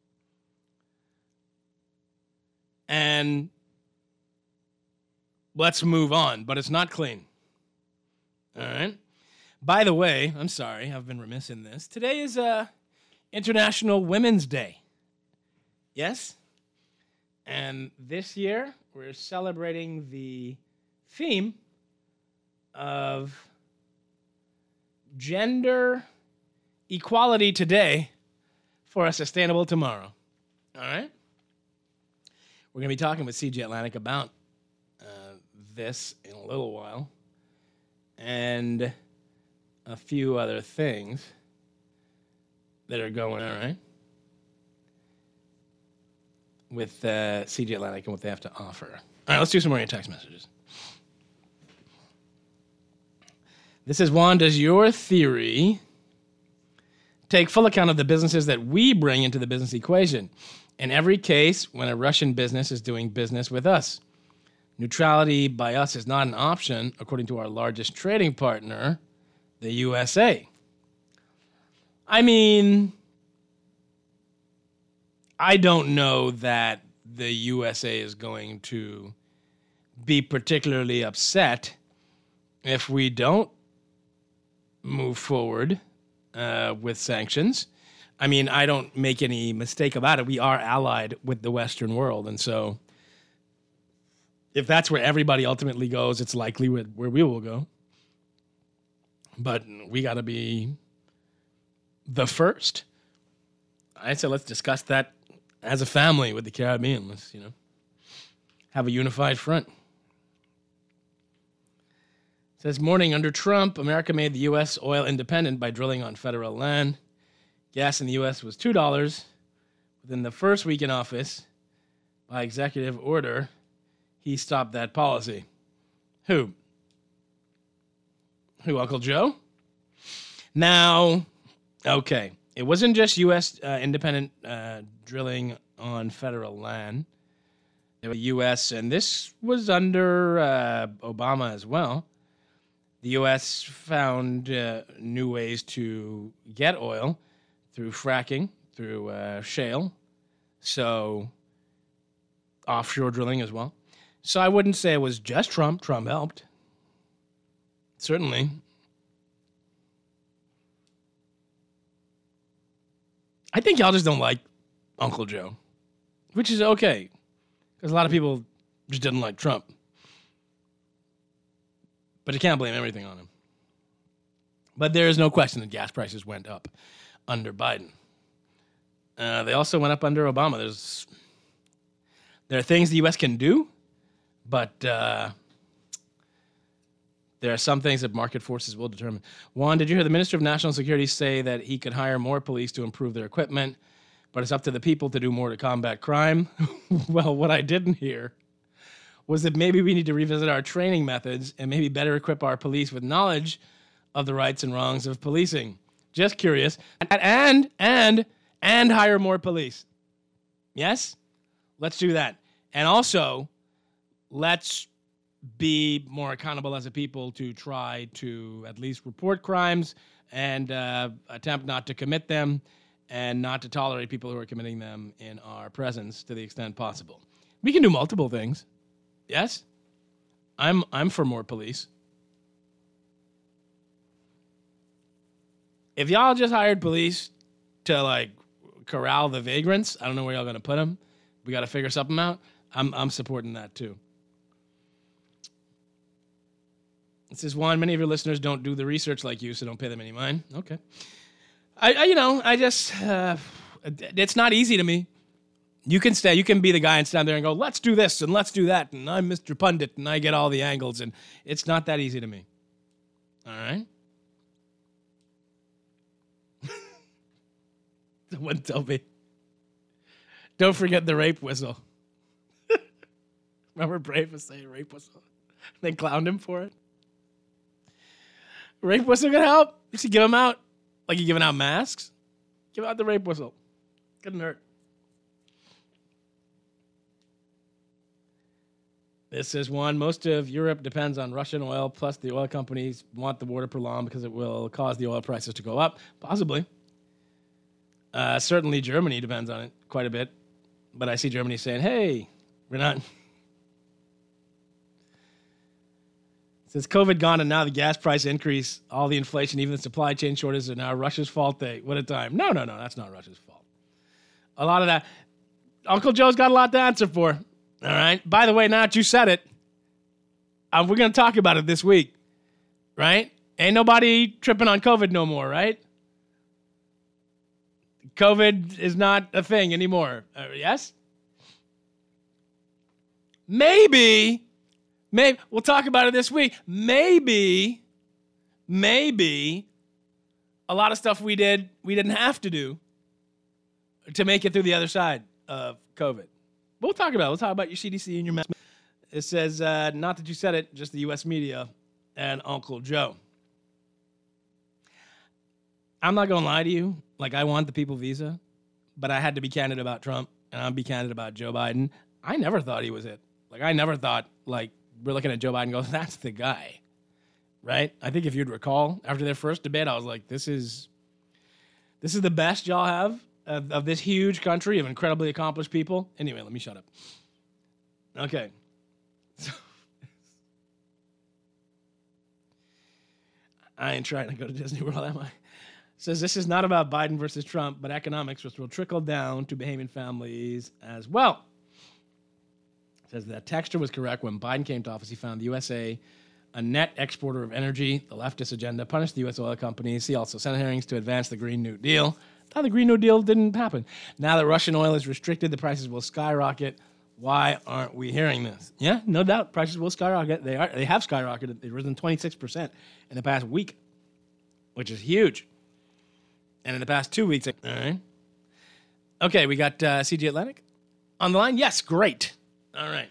And let's move on. But it's not clean. All right? By the way, I'm sorry, I've been remiss in this. Today is International Women's Day. Yes? And this year, we're celebrating the theme of gender equality today for a sustainable tomorrow. All right? We're going to be talking with CJ Atlantic about this in a little while and a few other things that are going on, right? With CJ Atlantic and what they have to offer. All right, let's do some more of your text messages. This is Juan. Does your theory take full account of the businesses that we bring into the business equation? In every case, when a Russian business is doing business with us, neutrality by us is not an option, according to our largest trading partner, the USA. I mean, I don't know that the USA is going to be particularly upset if we don't move forward with sanctions. I mean, I don't make any mistake about it. We are allied with the Western world. And so if that's where everybody ultimately goes, it's likely where we will go. But we got to be the first. I said, let's discuss that as a family with the Caribbean. Let's, have a unified front. It says, morning, under Trump, America made the U.S. oil independent by drilling on federal land. Gas in the U.S. was $2. Within the first week in office, by executive order, he stopped that policy. Who, Uncle Joe? Now, okay, it wasn't just U.S. Independent drilling on federal land. It was U.S., and this was under Obama as well. The U.S. found new ways to get oil through fracking, through shale, so offshore drilling as well. So I wouldn't say it was just Trump. Trump helped. Certainly. I think y'all just don't like Uncle Joe, which is okay, because a lot of people just didn't like Trump. But you can't blame everything on him. But there is no question that gas prices went up under Biden. They also went up under Obama. There are things the U.S. can do, but there are some things that market forces will determine. Juan, did you hear the Minister of National Security say that he could hire more police to improve their equipment, but it's up to the people to do more to combat crime? Well, what I didn't hear was that maybe we need to revisit our training methods and maybe better equip our police with knowledge of the rights and wrongs of policing. Just curious. And hire more police. Yes? Let's do that. And also, let's be more accountable as a people to try to at least report crimes and attempt not to commit them and not to tolerate people who are committing them in our presence to the extent possible. We can do multiple things. Yes? I'm for more police. If y'all just hired police to corral the vagrants, I don't know where y'all going to put them. We got to figure something out. I'm supporting that too. It says, Juan, many of your listeners don't do the research like you, so don't pay them any mind. Okay. It's not easy to me. You can be the guy and stand there and go, let's do this and let's do that, and I'm Mr. Pundit and I get all the angles, and it's not that easy to me. All right? Someone tell me. Don't forget the rape whistle. Remember Brave was saying rape whistle? They clowned him for it. Rape whistle can help. You should give them out. Like you're giving out masks. Give out the rape whistle. Couldn't hurt. This says, Juan, most of Europe depends on Russian oil, plus the oil companies want the war to prolong because it will cause the oil prices to go up. Possibly. Certainly Germany depends on it quite a bit. But I see Germany saying, hey, we're not. It says, COVID gone and now the gas price increase, all the inflation, even the supply chain shortages are now Russia's fault. What a time. No, that's not Russia's fault. A lot of that. Uncle Joe's got a lot to answer for. All right. By the way, now that you said it, we're going to talk about it this week, right? Ain't nobody tripping on COVID no more, right? COVID is not a thing anymore. Yes? Maybe, we'll talk about it this week. Maybe a lot of stuff we didn't have to do to make it through the other side of COVID. We'll talk about it. We'll talk about your CDC and your mess. It says, not that you said it, just the U.S. media and Uncle Joe. I'm not going to lie to you. Like, I want the people visa, but I had to be candid about Trump, and I'll be candid about Joe Biden. I never thought he was it. Like, I never thought, like, we're looking at Joe Biden and go, that's the guy, right? I think if you'd recall, after their first debate, I was like, this is the best y'all have of this huge country of incredibly accomplished people. Anyway, let me shut up. Okay. So, I ain't trying to go to Disney World, am I? Says this is not about Biden versus Trump, but economics, which will trickle down to Bahamian families as well. Says that Texter was correct. When Biden came to office, he found the USA a net exporter of energy. The leftist agenda punished the U.S. oil companies. See also Senate hearings to advance the Green New Deal. Thought the Green New Deal didn't happen. Now that Russian oil is restricted, the prices will skyrocket. Why aren't we hearing this? Yeah, no doubt. Prices will skyrocket. They have skyrocketed. They've risen 26% in the past week, which is huge. And in the past 2 weeks, all right. Okay, we got CG Atlantic on the line. Yes, great. All right.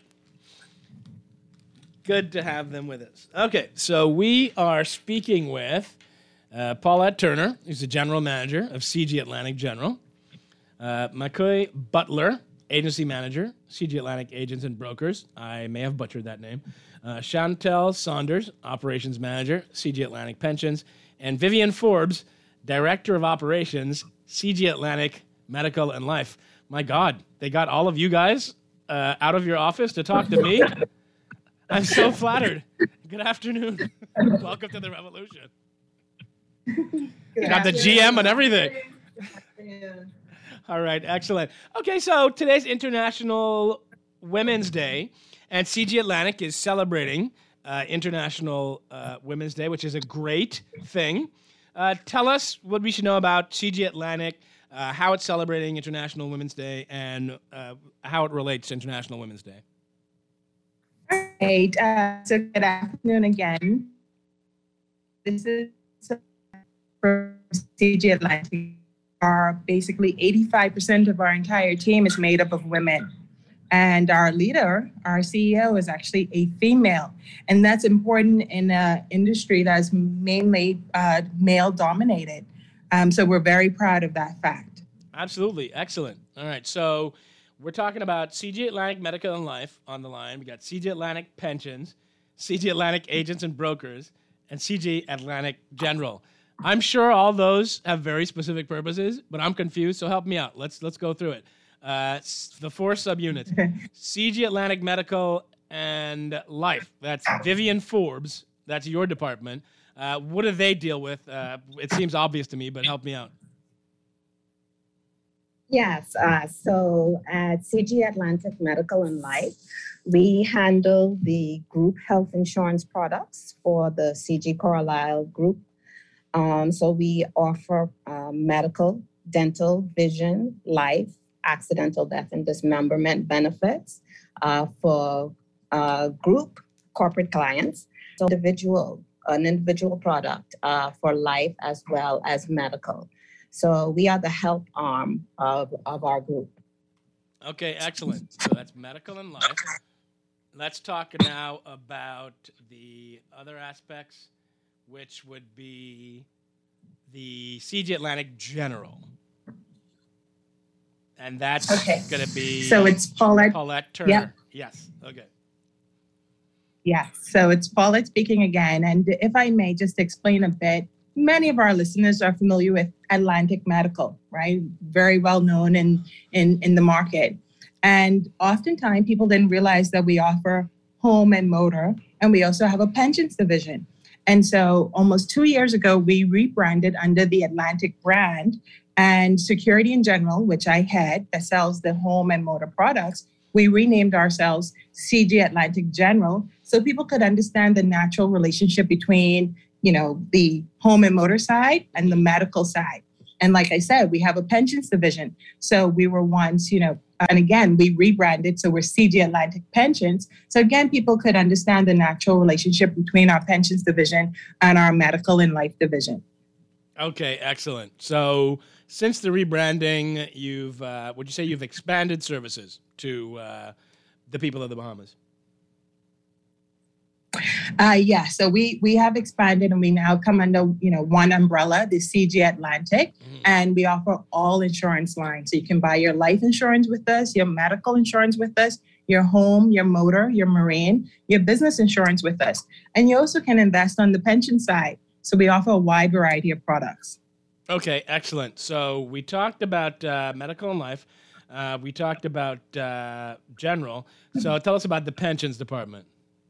Good to have them with us. Okay, so we are speaking with Paulette Turner, who's the general manager of CG Atlantic General. McCoy Butler, agency manager, CG Atlantic Agents and Brokers. I may have butchered that name. Chantel Saunders, operations manager, CG Atlantic Pensions. And Vivian Forbes, director of operations, CG Atlantic Medical and Life. My God, they got all of you guys out of your office to talk to me? I'm so flattered. Good afternoon. Welcome to the revolution. Got the GM and everything. All right, excellent. Okay, so today's International Women's Day, and CG Atlantic is celebrating International Women's Day, which is a great thing. Tell us what we should know about CG Atlantic, how it's celebrating International Women's Day, and how it relates to International Women's Day. Right. So good afternoon again. This is for CG Atlantic. Basically 85% of our entire team is made up of women. And our leader, our CEO, is actually a female. And that's important in an industry that's mainly male-dominated. So we're very proud of that fact. Absolutely. Excellent. All right. So we're talking about CG Atlantic Medical and Life on the line. We got CG Atlantic Pensions, CG Atlantic Agents and Brokers, and CG Atlantic General. I'm sure all those have very specific purposes, but I'm confused, so help me out. Let's go through it. The 4 subunits. CG Atlantic Medical and Life. That's Vivian Forbes. That's your department. What do they deal with? It seems obvious to me, but help me out. Yes, so at CG Atlantic Medical and Life, we handle the group health insurance products for the CG Carlisle Group. So we offer medical, dental, vision, life, accidental death and dismemberment benefits for group corporate clients. So an individual product for life as well as medical. So we are the health arm of our group. Okay, excellent. So that's medical and life. Let's talk now about the other aspects, which would be the CG Atlantic General. And that's going to be... So it's Paulette Turner. Yep. Yes, okay. Yes, so it's Paulette speaking again. And if I may just explain a bit, many of our listeners are familiar with Atlantic Medical, right? Very well known in the market. And oftentimes people didn't realize that we offer home and motor, and we also have a pensions division. And so almost 2 years ago, we rebranded under the Atlantic brand And Security in General, which I head, that sells the home and motor products, we renamed ourselves CG Atlantic General so people could understand the natural relationship between, the home and motor side and the medical side. And like I said, we have a pensions division. So we were once, and again, we rebranded. So we're CG Atlantic Pensions. So again, people could understand the natural relationship between our pensions division and our medical and life division. Okay, excellent. So since the rebranding, would you say you've expanded services to the people of the Bahamas? Yeah, so we have expanded and we now come under, one umbrella, the CG Atlantic, and we offer all insurance lines. So you can buy your life insurance with us, your medical insurance with us, your home, your motor, your marine, your business insurance with us. And you also can invest on the pension side. So we offer a wide variety of products. Okay, excellent. So we talked about medical and life. We talked about general. So tell us about the pensions department.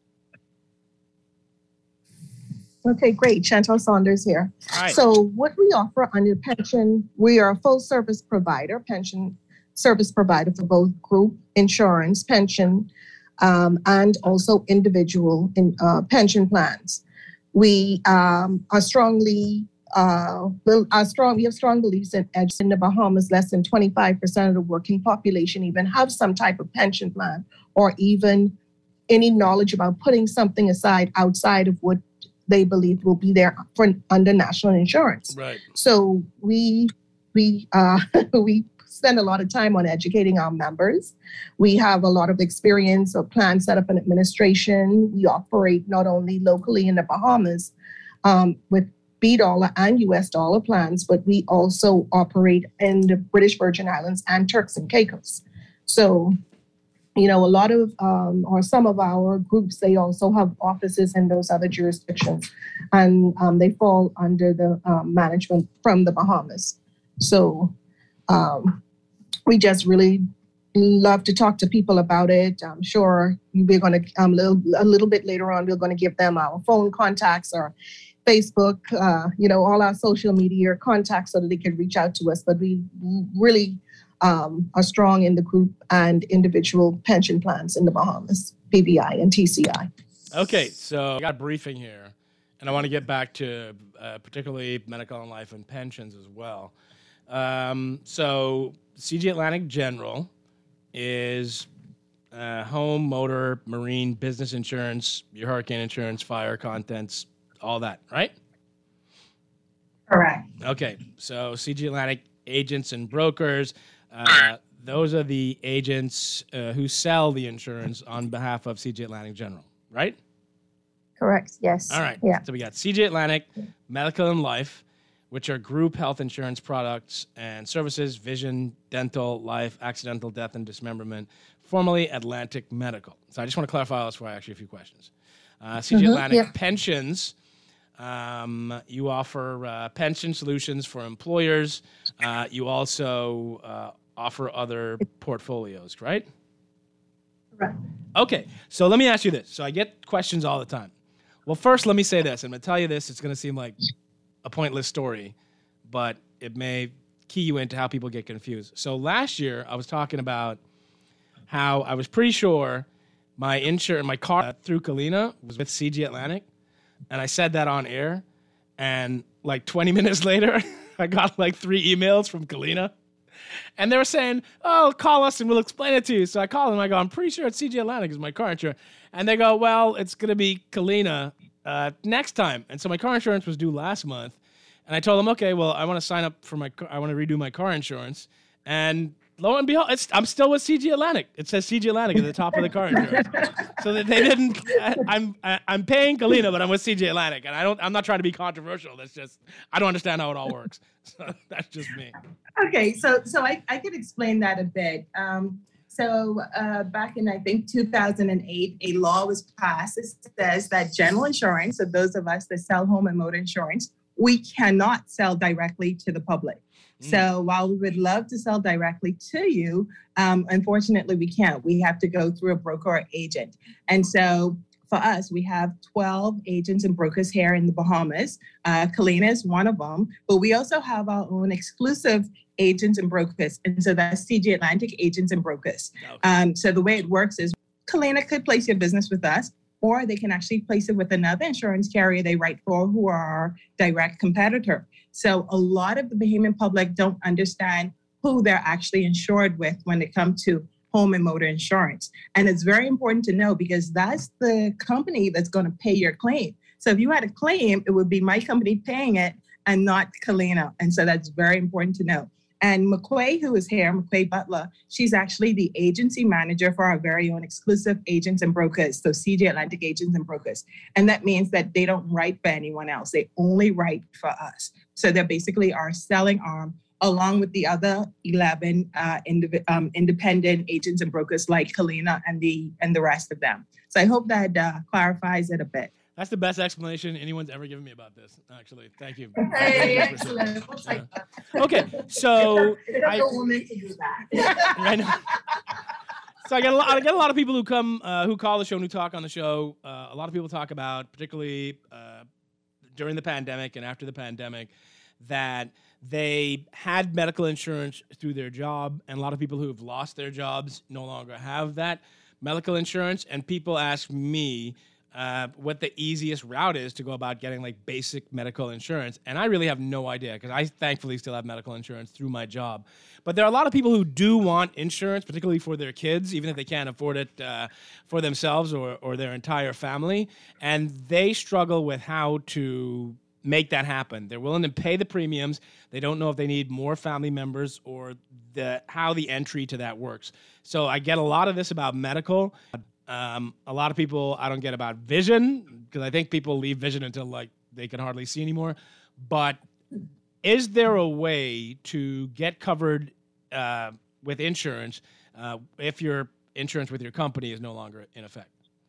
Okay, great. Chantal Saunders here. Hi. So what we offer under pension, we are a full service provider, pension service provider for both group insurance, pension, and also individual pension plans. We are strongly, we have strong beliefs in the Bahamas. Less than 25% of the working population even have some type of pension plan or even any knowledge about putting something aside outside of what they believe will be there under national insurance. Right. So we spend a lot of time on educating our members. We have a lot of experience of plan setup and administration. We operate not only locally in the Bahamas with B-dollar and US dollar plans, but we also operate in the British Virgin Islands and Turks and Caicos. So, a lot of, or some of our groups, they also have offices in those other jurisdictions, and they fall under the management from the Bahamas. So we just really love to talk to people about it. I'm sure we're going to, a little bit later on, we're going to give them our phone contacts or Facebook, all our social media contacts so that they can reach out to us. But we really are strong in the group and individual pension plans in the Bahamas, PBI and TCI. Okay, so I got a briefing here, and I want to get back to particularly medical and life and pensions as well. So CG Atlantic General is home, motor, marine, business insurance, your hurricane insurance, fire, contents, all that, right? Correct. Okay, so CG Atlantic agents and brokers, those are the agents who sell the insurance on behalf of CG Atlantic General, right? Correct, yes. All right, yeah. So we got CG Atlantic, medical and life, which are group health insurance products and services, vision, dental, life, accidental death and dismemberment, formerly Atlantic Medical. So I just want to clarify all this before I ask you a few questions. CG Atlantic Pensions, you offer pension solutions for employers. You also offer other portfolios, right? Right. Okay, so let me ask you this. So I get questions all the time. Well, first, let me say this. I'm going to tell you this. It's going to seem like a pointless story, but it may key you into how people get confused. So last year, I was talking about how I was pretty sure my car through Kalina was with CG Atlantic, and I said that on air, and like 20 minutes later, I got like 3 emails from Kalina, and they were saying, oh, call us and we'll explain it to you. So I called them, I go, I'm pretty sure it's CG Atlantic is my car insurance. And they go, well, it's going to be Kalina next time. And so my car insurance was due last month. And I told them, okay, well, I want to sign up for I want to redo my car insurance. And lo and behold, I'm still with CG Atlantic. It says CG Atlantic at the top of the car insurance. So that they didn't, I'm paying Kalina, but I'm with CG Atlantic. And I'm not trying to be controversial. That's just, I don't understand how it all works. So that's just me. Okay, so I could explain that a bit. So back in, I think, 2008, a law was passed that says that general insurance, so those of us that sell home and motor insurance, we cannot sell directly to the public. So while we would love to sell directly to you, unfortunately, we can't. We have to go through a broker or agent. And so for us, we have 12 agents and brokers here in the Bahamas. Kalina is one of them, but we also have our own exclusive agents and brokers. And so that's CG Atlantic Agents and Brokers. So the way it works is Kalina could place your business with us, or they can actually place it with another insurance carrier they write for who are our direct competitor. So a lot of the Bahamian public don't understand who they're actually insured with when it comes to home and motor insurance. And it's very important to know because that's the company that's going to pay your claim. So if you had a claim, it would be my company paying it and not Kalina. And so that's very important to know. And McQuay, who is here, McQuay Butler, she's actually the agency manager for our very own exclusive agents and brokers, so CG Atlantic Agents and Brokers. And that means that they don't write for anyone else. They only write for us. So they're basically our selling arm, along with the other 11 independent agents and brokers like Kalina and the rest of them. So I hope that clarifies it a bit. That's the best explanation anyone's ever given me about this, actually. Thank you. Hey, excellent. Okay, so I don't want to do that. I know. So I get a lot of people who come, who call the show and who talk on the show. A lot of people talk about, particularly during the pandemic and after the pandemic, that they had medical insurance through their job, and a lot of people who have lost their jobs no longer have that medical insurance. And people ask me what the easiest route is to go about getting like basic medical insurance. And I really have no idea because I thankfully still have medical insurance through my job. But there are a lot of people who do want insurance, particularly for their kids, even if they can't afford it for themselves or their entire family. And they struggle with how to make that happen. They're willing to pay the premiums. They don't know if they need more family members or how the entry to that works. So I get a lot of this about medical. A lot of people I don't get about vision because I think people leave vision until like they can hardly see anymore. But is there a way to get covered with insurance if your insurance with your company is no longer in effect?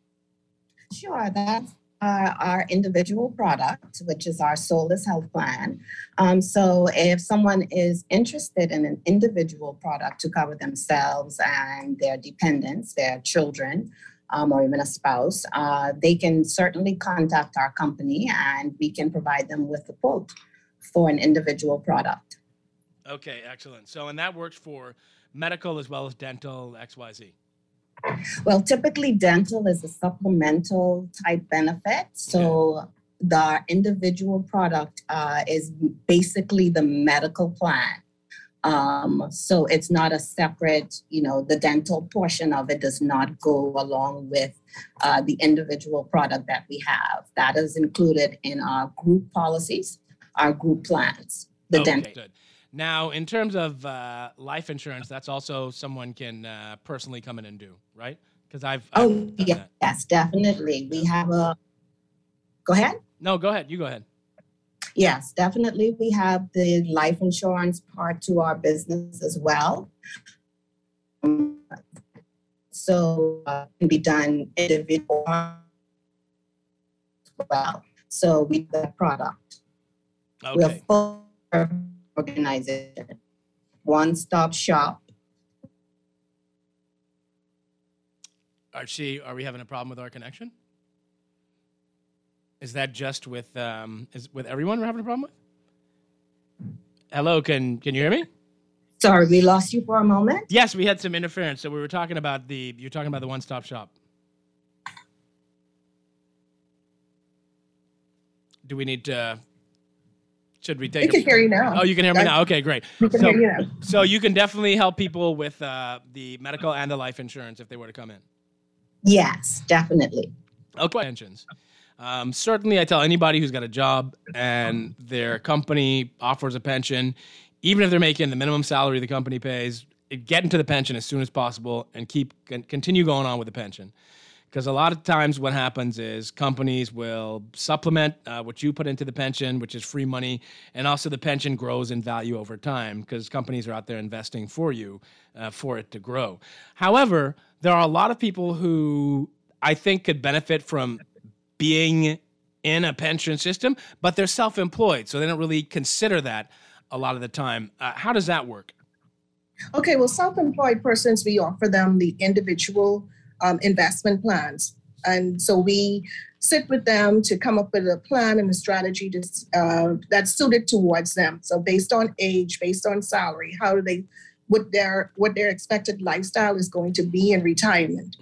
Sure, that's our individual product, which is our Soulless Health Plan. So if someone is interested in an individual product to cover themselves and their dependents, their children, or even a spouse, they can certainly contact our company and we can provide them with a quote for an individual product. Okay, excellent. So, and that works for medical as well as dental, XYZ. Well, typically dental is a supplemental type benefit. So the individual product is basically the medical plan. So it's not a separate, the dental portion of it does not go along with the individual product that we have. That is included in our group policies, our group plans, the dental. Good. Now, in terms of life insurance, that's also someone can personally come in and do, right? Because I've yes, definitely. We have go ahead. No, go ahead. You go ahead. Yes, definitely. We have the life insurance part to our business as well. So it can be done individual as well. So we do that product. Okay. We're full organization, one-stop shop. Archie, are we having a problem with our connection? Is that just with with everyone we're having a problem with? Hello, can you hear me? Sorry, we lost you for a moment. Yes, we had some interference. So we were talking about you're talking about the one-stop shop. Do we need to? Should we take? I can hear you now. Oh, you can hear me now. Okay, great. We can hear you now. So you can definitely help people with the medical and the life insurance if they were to come in. Yes, definitely. Okay. Pensions. Certainly, I tell anybody who's got a job and their company offers a pension, even if they're making the minimum salary the company pays, get into the pension as soon as possible and continue going on with the pension. Because a lot of times what happens is companies will supplement what you put into the pension, which is free money, and also the pension grows in value over time because companies are out there investing for you for it to grow. However, there are a lot of people who I think could benefit from being in a pension system, but they're self-employed, so they don't really consider that a lot of the time. How does that work? Okay, well, self-employed persons, we offer them the individual investment plans. And so we sit with them to come up with a plan and a strategy that's suited towards them. So based on age, based on salary, what their expected lifestyle is going to be in retirement.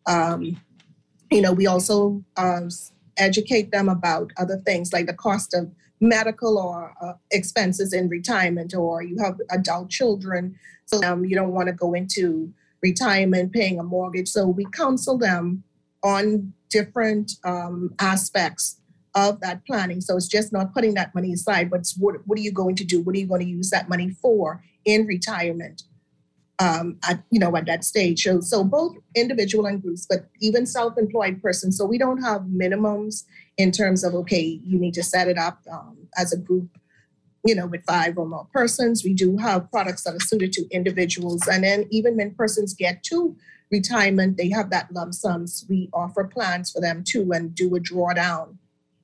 We also educate them about other things like the cost of medical or expenses in retirement, or you have adult children, so you don't want to go into retirement paying a mortgage. So we counsel them on different aspects of that planning. So it's just not putting that money aside, but what are you going to do? What are you going to use that money for in retirement at that stage? So both individual and groups, but even self-employed persons. So we don't have minimums in terms of, okay, you need to set it up as a group, with 5 or more persons. We do have products that are suited to individuals. And then even when persons get to retirement, they have that lump sums. We offer plans for them too and do a drawdown,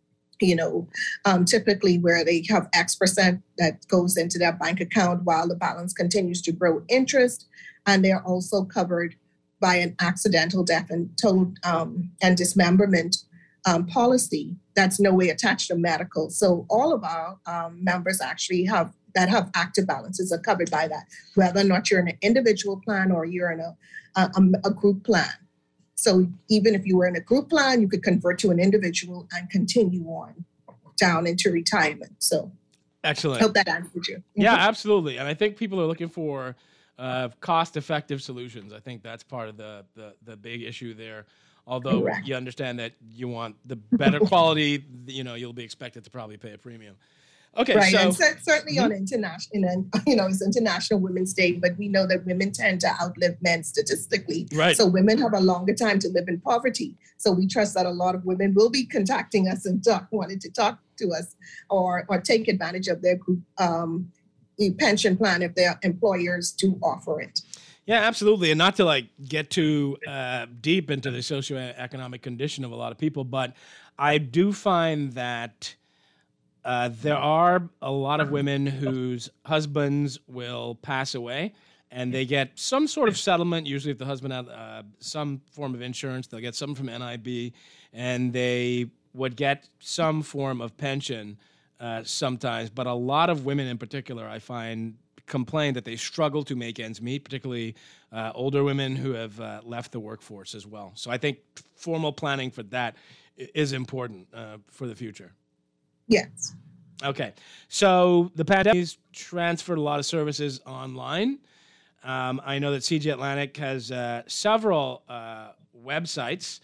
typically where they have X% that goes into their bank account while the balance continues to grow interest. And they're also covered by an accidental death and total and dismemberment policy that's no way attached to medical. So all of our members actually have active balances are covered by that, whether or not you're in an individual plan or you're in a group plan. So even if you were in a group plan, you could convert to an individual and continue on down into retirement. So excellent. Hope that answered you. Yeah, absolutely. And I think people are looking for cost-effective solutions. I think that's part of the big issue there. Although Correct. You understand that you want the better quality, you'll be expected to probably pay a premium. Okay, right, so and certainly on international, it's International Women's Day, but we know that women tend to outlive men statistically. Right. So women have a longer time to live in poverty. So we trust that a lot of women will be contacting us and wanting to talk to us or take advantage of their group pension plan if their employers do offer it. Yeah, absolutely. And not to get too deep into the socioeconomic condition of a lot of people, but I do find that there are a lot of women whose husbands will pass away and they get some sort of settlement. Usually if the husband had some form of insurance, they'll get something from NIB, and they would get some form of pension sometimes. But a lot of women in particular, I find, complain that they struggle to make ends meet, particularly older women who have left the workforce as well. So I think formal planning for that is important for the future. Yes. Okay. So the pandemic has transferred a lot of services online. I know that CG Atlantic has several websites.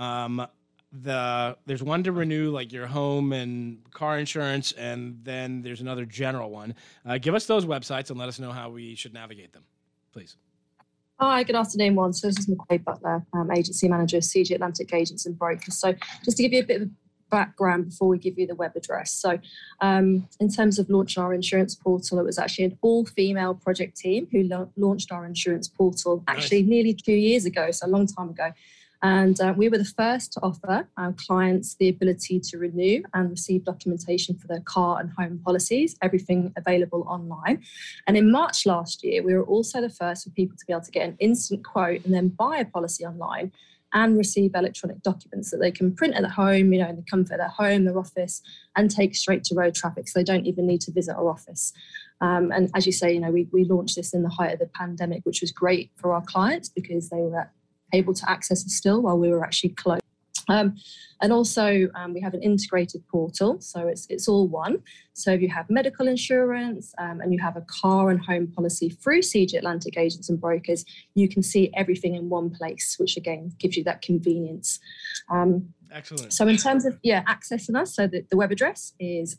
There's one to renew your home and car insurance, and then there's another general one. Give us those websites and let us know how we should navigate them, please. Hi, good afternoon, Juan. So this is McQuaid Butler, Agency Manager, CG Atlantic Agents and Brokers. So just to give you a bit of background before we give you the web address. So in terms of launching our insurance portal, it was actually an all-female project team who launched our insurance portal actually nearly 2 years ago, so a long time ago. And we were the first to offer our clients the ability to renew and receive documentation for their car and home policies, everything available online. And in March last year, we were also the first for people to be able to get an instant quote and then buy a policy online and receive electronic documents that they can print at home, in the comfort of their home, their office, and take straight to road traffic, so they don't even need to visit our office. And as you say, we launched this in the height of the pandemic, which was great for our clients because they were able to access it still while we were actually closed. And also we have an integrated portal, so it's all one. So if you have medical insurance and you have a car and home policy through CG Atlantic Agents and Brokers, you can see everything in one place, which again gives you that convenience. Excellent. So in terms of accessing us, so the web address is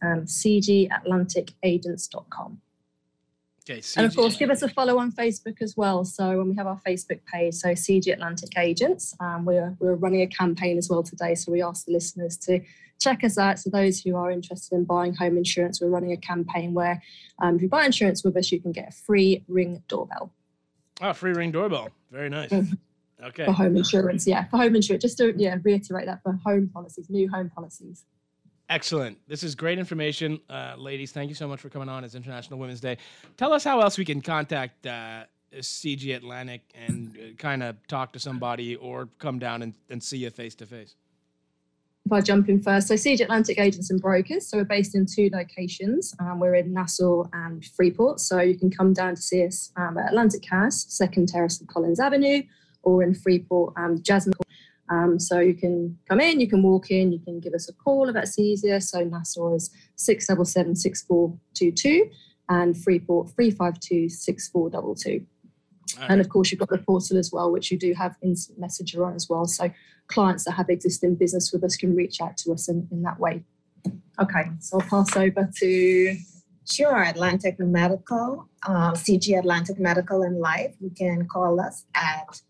cgatlanticagents.com. Okay, and of course, give us a follow on Facebook as well. So when we have our Facebook page, so CG Atlantic Agents, we're running a campaign as well today. So we ask the listeners to check us out. So those who are interested in buying home insurance, we're running a campaign where if you buy insurance with us, you can get a free Ring doorbell. Oh, free Ring doorbell. Very nice. Mm-hmm. Okay. For home insurance, for home insurance. Just to reiterate that for home policies, new home policies. Excellent. This is great information. Ladies, thank you so much for coming on. It's International Women's Day. Tell us how else we can contact CG Atlantic and kind of talk to somebody or come down and see you face to face? If I jump in first, so CG Atlantic Agents and Brokers. So we're based in 2 locations. We're in Nassau and Freeport. So you can come down to see us at Atlantic House, 2nd Terrace and Collins Avenue, or in Freeport, Jasmine. So you can come in, you can walk in, you can give us a call if that's easier. So Nassau is 677-6422 and Freeport 352-6422. And of course, you've got the portal as well, which you do have instant messenger on as well. So clients that have existing business with us can reach out to us in that way. Okay, so I'll pass over to... Sure, Atlantic Medical, CG Atlantic Medical and Life. You can call us at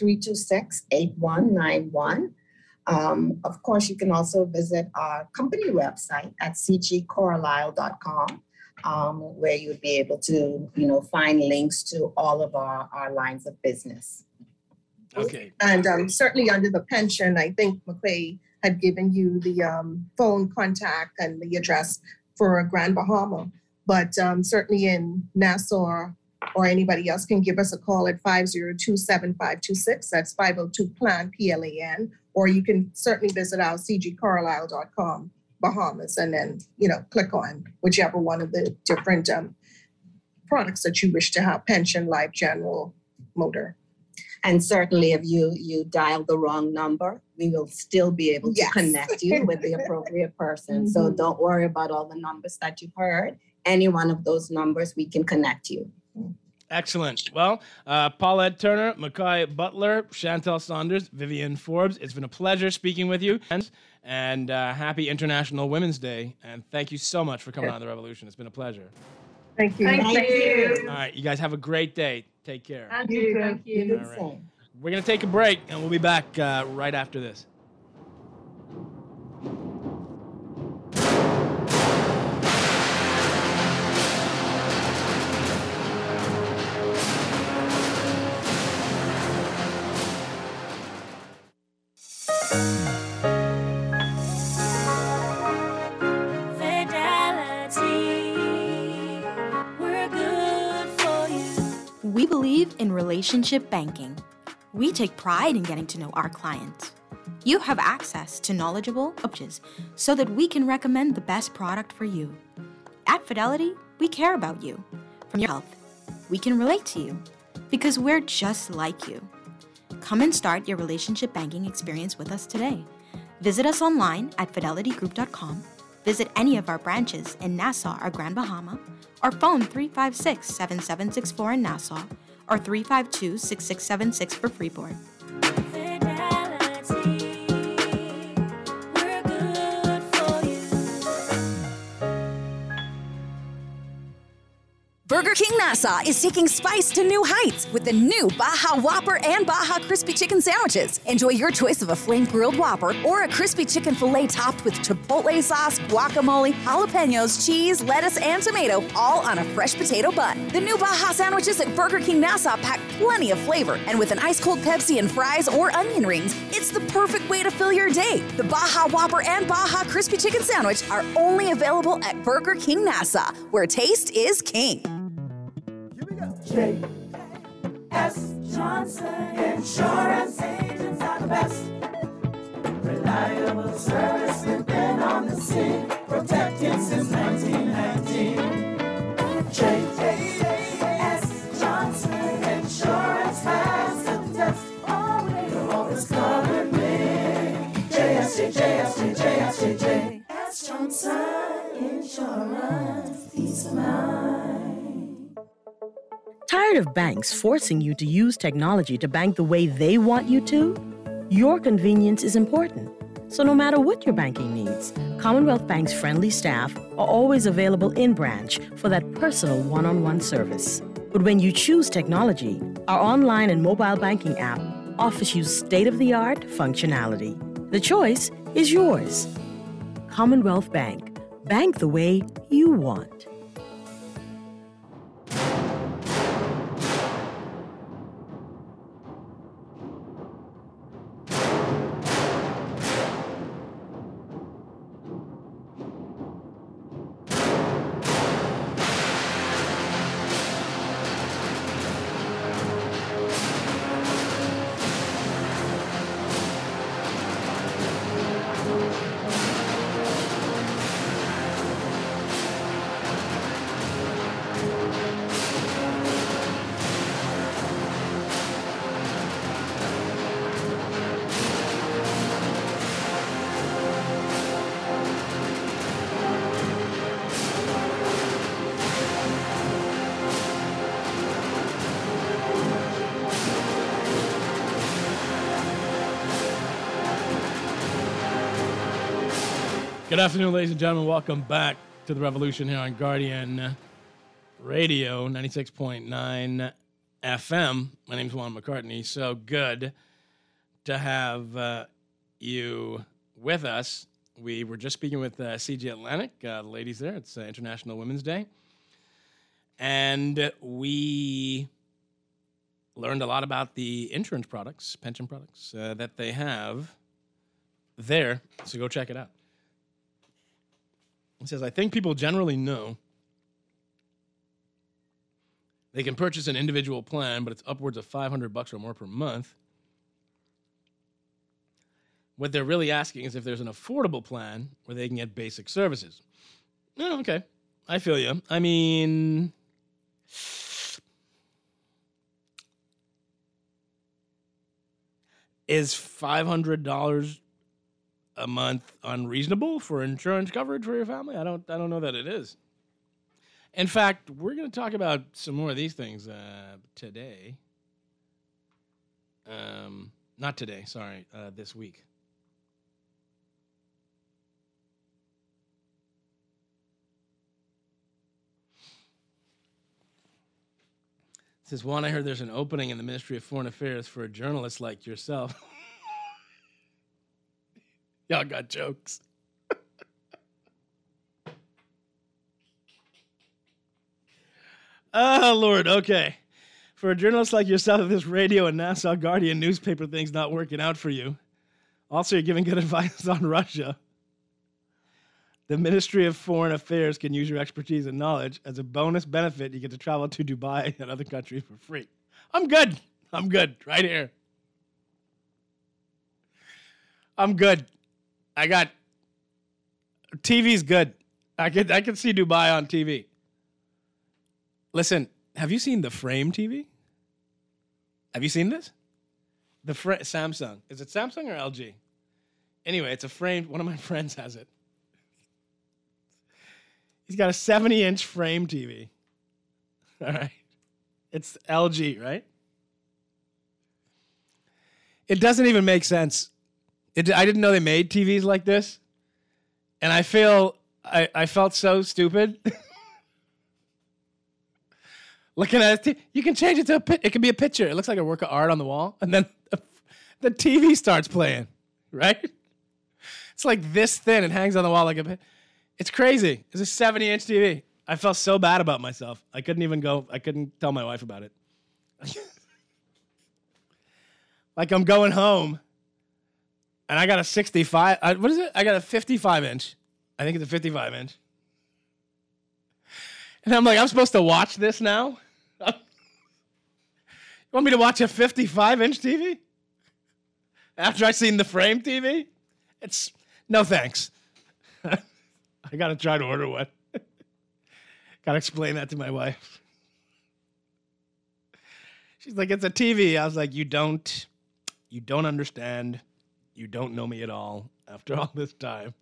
326-8191. Of course, you can also visit our company website at cgcarlisle.com. Where you would be able to, find links to all of our lines of business. Okay. And certainly under the pension, I think McClay had given you the phone contact and the address for Grand Bahama. But certainly in Nassau or anybody else can give us a call at 502-7526. That's 502-PLAN, PLAN. Or you can certainly visit our cgcarlisle.com. Bahamas, and then click on whichever one of the different products that you wish to have: pension, life, general, motor. And certainly if you dial the wrong number, we will still be able to connect you with the appropriate person. So don't worry about all the numbers that you've heard. Any one of those numbers, we can connect you. Excellent. Well, Paulette Turner, Mackay Butler, Chantel Saunders, Vivian Forbes, it's been a pleasure speaking with you. And happy International Women's Day. And thank you so much for coming on The Revolution. It's been a pleasure. Thank you. Thank you. All right, you guys have a great day. Take care. Thank you. All right. We're going to take a break, and we'll be back right after this. We believe in relationship banking. We take pride in getting to know our clients. You have access to knowledgeable coaches so that we can recommend the best product for you. At Fidelity, we care about you. From your health, we can relate to you because we're just like you. Come and start your relationship banking experience with us today. Visit us online at fidelitygroup.com. Visit any of our branches in Nassau or Grand Bahama, or phone 356-7764 in Nassau or 352-6676 for Freeport. Burger King Nassau is taking spice to new heights with the new Baja Whopper and Baja Crispy Chicken sandwiches. Enjoy your choice of a flame-grilled Whopper or a crispy chicken filet topped with chipotle sauce, guacamole, jalapenos, cheese, lettuce, and tomato, all on a fresh potato bun. The new Baja sandwiches at Burger King Nassau pack plenty of flavor, and with an ice-cold Pepsi and fries or onion rings, it's the perfect way to fill your day. The Baja Whopper and Baja Crispy Chicken sandwich are only available at Burger King Nassau, where taste is king. J.S. Johnson Insurance Agents are the best. Reliable service, we've been on the scene, protecting since 1919. J.S. Johnson Insurance has the test. You'll always cover me. J.S. Johnson Insurance, peace of mind. Tired of banks forcing you to use technology to bank the way they want you to? Your convenience is important. So no matter what your banking needs, Commonwealth Bank's friendly staff are always available in branch for that personal one-on-one service. But when you choose technology, our online and mobile banking app offers you state-of-the-art functionality. The choice is yours. Commonwealth Bank. Bank the way you want. Good afternoon, ladies and gentlemen. Welcome back to the Revolution here on Guardian Radio, 96.9 FM. My name's Juan McCartney. So good to have you with us. We were just speaking with CG Atlantic, the ladies there. It's International Women's Day. And we learned a lot about the insurance products, pension products that they have there. So go check it out. It says, I think people generally know they can purchase an individual plan, but it's upwards of $500 or more per month. What they're really asking is if there's an affordable plan where they can get basic services. Oh, okay. I feel you. I mean, is $500 a month unreasonable for insurance coverage for your family? I don't know that it is. In fact, we're going to talk about some more of these things today. Not today, sorry, this week. It says, Juan, I heard there's an opening in the Ministry of Foreign Affairs for a journalist like yourself. Y'all got jokes. Oh, Lord, okay. For a journalist like yourself, if this radio and Nassau Guardian newspaper thing's not working out for you, also you're giving good advice on Russia, the Ministry of Foreign Affairs can use your expertise and knowledge. As a bonus benefit, you get to travel to Dubai and other countries for free. I'm good. Right here. I'm good. I got TV's good. I can see Dubai on TV. Listen, have you seen the Frame TV? Have you seen this? The Samsung. Is it Samsung or LG? Anyway, it's a Frame. One of my friends has it. He's got a 70-inch Frame TV. All right. It's LG, right? It doesn't even make sense. I didn't know they made TVs like this. And I felt so stupid. Looking at it, you can change it to it can be a picture. It looks like a work of art on the wall. And then the TV starts playing, right? It's like this thin. It hangs on the wall like a... It's crazy. It's a 70-inch TV. I felt so bad about myself. I couldn't tell my wife about it. Like I'm going home, and I got a 65... what is it? I got a 55-inch. I think it's a 55-inch. And I'm like, I'm supposed to watch this now? You want me to watch a 55-inch TV? After I've seen the Frame TV? No thanks. I got to try to order one. Got to explain that to my wife. She's like, it's a TV. I was like, you don't understand. You don't know me at all after all this time.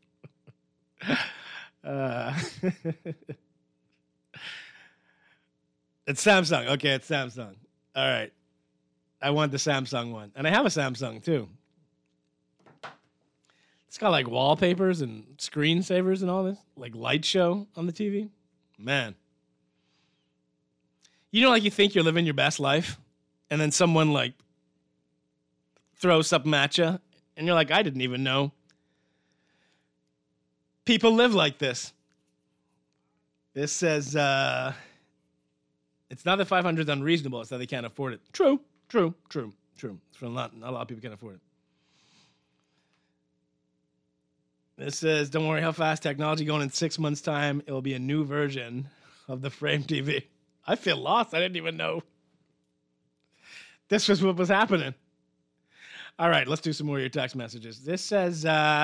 It's Samsung. Okay, it's Samsung. All right. I want the Samsung one. And I have a Samsung, too. It's got, like, wallpapers and screensavers and all this. Like, light show on the TV. Man. You know, like, you think you're living your best life, and then someone, like, throws something at you, and you're like, I didn't even know people live like this. This says, it's not that 500 is unreasonable, it's that they can't afford it. True. For not a lot of people can't afford it. This says, don't worry how fast technology going in 6 months' time. It will be a new version of the Frame TV. I feel lost. I didn't even know this was what was happening. All right, let's do some more of your text messages. This says,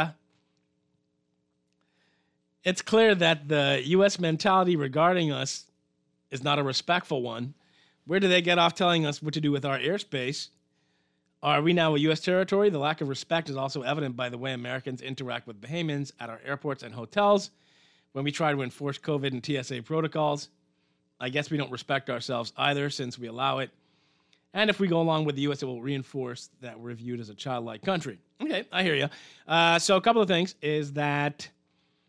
it's clear that the U.S. mentality regarding us is not a respectful one. Where do they get off telling us what to do with our airspace? Are we now a U.S. territory? The lack of respect is also evident by the way Americans interact with Bahamians at our airports and hotels when we try to enforce COVID and TSA protocols. I guess we don't respect ourselves either since we allow it. And if we go along with the U.S., it will reinforce that we're viewed as a childlike country. Okay, I hear you. So a couple of things is that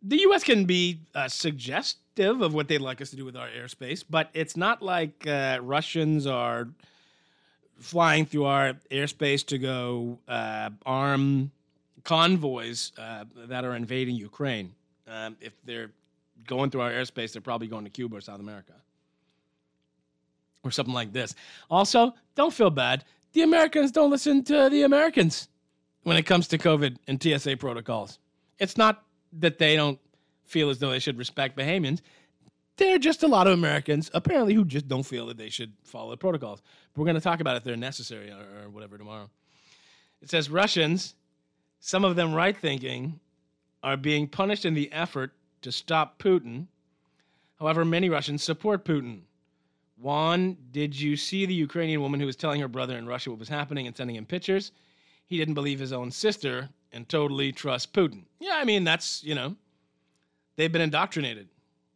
the U.S. can be suggestive of what they'd like us to do with our airspace, but it's not like Russians are flying through our airspace to go arm convoys that are invading Ukraine. If they're going through our airspace, they're probably going to Cuba or South America or something like this. Also, don't feel bad. The Americans don't listen to the Americans when it comes to COVID and TSA protocols. It's not that they don't feel as though they should respect Bahamians. There are just a lot of Americans, apparently, who just don't feel that they should follow the protocols. But we're going to talk about if they're necessary or whatever tomorrow. It says Russians, some of them right-thinking, are being punished in the effort to stop Putin. However, many Russians support Putin. Juan, did you see the Ukrainian woman who was telling her brother in Russia what was happening and sending him pictures? He didn't believe his own sister and totally trusts Putin. Yeah, I mean, that's, they've been indoctrinated.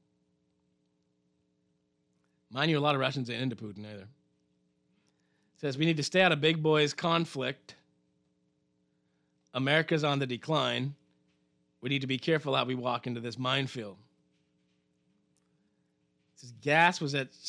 Mind you, a lot of Russians ain't into Putin either. It says, we need to stay out of big boys conflict. America's on the decline. We need to be careful how we walk into this minefield. It says, gas was at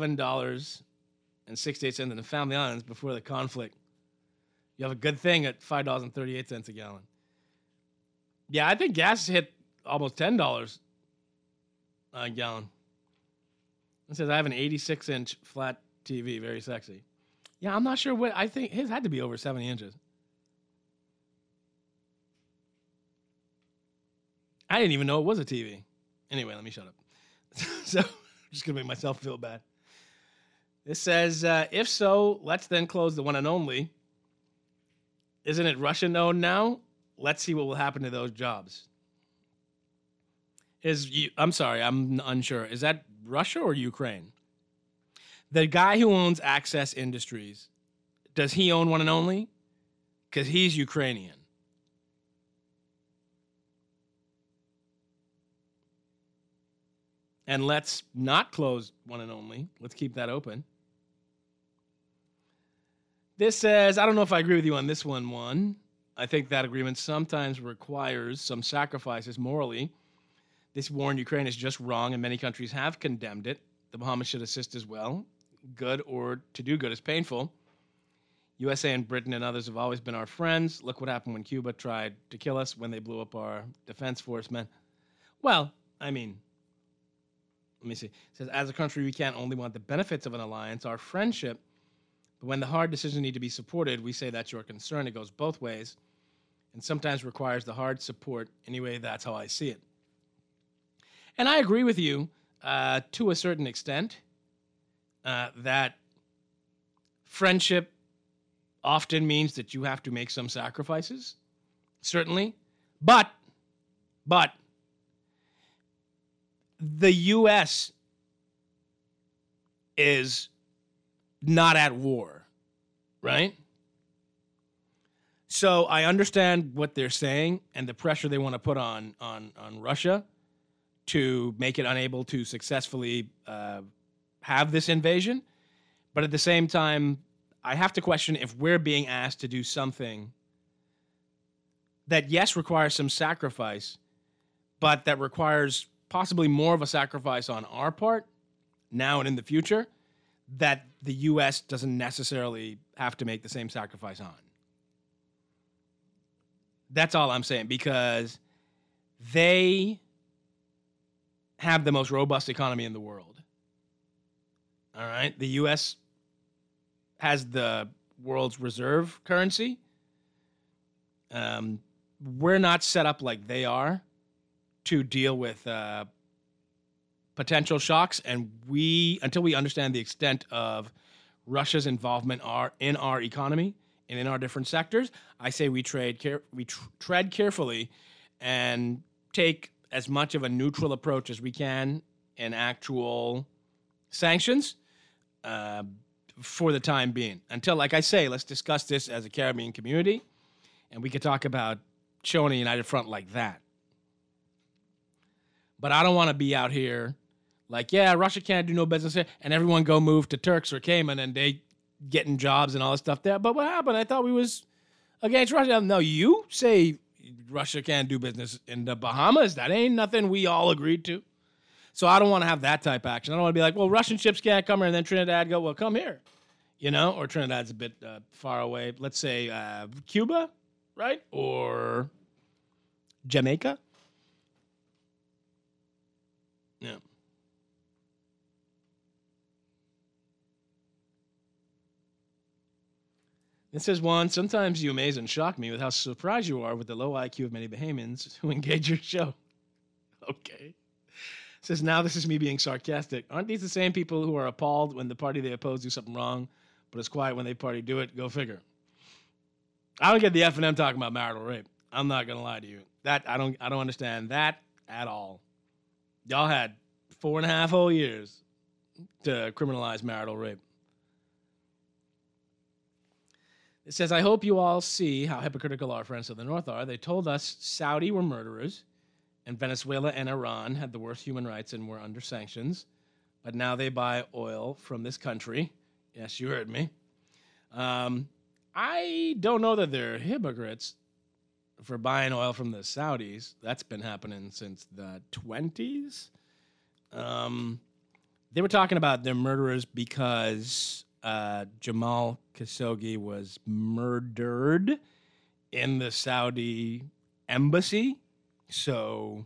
$7.68 in the Family Islands before the conflict. You have a good thing at $5.38 a gallon. Yeah, I think gas hit almost $10 a gallon. It says, I have an 86-inch flat TV, very sexy. Yeah, I'm not sure what, I think his had to be over 70 inches. I didn't even know it was a TV. Anyway, let me shut up. So, I'm just going to make myself feel bad. This says, if so, let's then close the one and only. Isn't it Russian-owned now? Let's see what will happen to those jobs. I'm sorry, I'm unsure. Is that Russia or Ukraine? The guy who owns Access Industries, does he own one and only? Because he's Ukrainian. And let's not close one and only. Let's keep that open. This says, I don't know if I agree with you on this one. I think that agreement sometimes requires some sacrifices morally. This war in Ukraine is just wrong, and many countries have condemned it. The Bahamas should assist as well. Good or to do good is painful. USA and Britain and others have always been our friends. Look what happened when Cuba tried to kill us when they blew up our defense force, man. Well, I mean, let me see. It says, as a country, we can't only want the benefits of an alliance, our friendship. But when the hard decisions need to be supported, we say that's your concern. It goes both ways and sometimes requires the hard support. Anyway, that's how I see it. And I agree with you to a certain extent that friendship often means that you have to make some sacrifices, certainly. But the U.S. is not at war, right? So I understand what they're saying and the pressure they want to put on Russia to make it unable to successfully have this invasion. But at the same time, I have to question if we're being asked to do something that, yes, requires some sacrifice, but that requires possibly more of a sacrifice on our part now and in the future, that the U.S. doesn't necessarily have to make the same sacrifice on. That's all I'm saying, because they have the most robust economy in the world. All right? The U.S. has the world's reserve currency. We're not set up like they are to deal with potential shocks, and until we understand the extent of Russia's involvement in our economy and in our different sectors, I say we tread carefully and take as much of a neutral approach as we can in actual sanctions for the time being. Until, like I say, let's discuss this as a Caribbean community, and we could talk about showing a united front like that. But I don't want to be out here like, yeah, Russia can't do no business here, and everyone go move to Turks or Cayman, and they getting jobs and all this stuff there. But what happened? I thought we was against Russia. No, you say Russia can't do business in the Bahamas. That ain't nothing we all agreed to. So I don't want to have that type of action. I don't want to be like, well, Russian ships can't come here, and then Trinidad go, well, come here. Or Trinidad's a bit far away. Let's say Cuba, right? Or Jamaica. Yeah. It says, Juan, sometimes you amaze and shock me with how surprised you are with the low IQ of many Bahamians who engage your show. Okay. It says, now this is me being sarcastic. Aren't these the same people who are appalled when the party they oppose do something wrong, but it's quiet when they party do it? Go figure. I don't get the F&M talking about marital rape. I'm not going to lie to you. That I don't understand that at all. Y'all had 4.5 whole years to criminalize marital rape. It says, I hope you all see how hypocritical our friends of the North are. They told us Saudi were murderers and Venezuela and Iran had the worst human rights and were under sanctions. But now they buy oil from this country. Yes, you heard me. I don't know that they're hypocrites for buying oil from the Saudis. That's been happening since the 20s. They were talking about they're murderers because Jamal Khashoggi was murdered in the Saudi embassy. So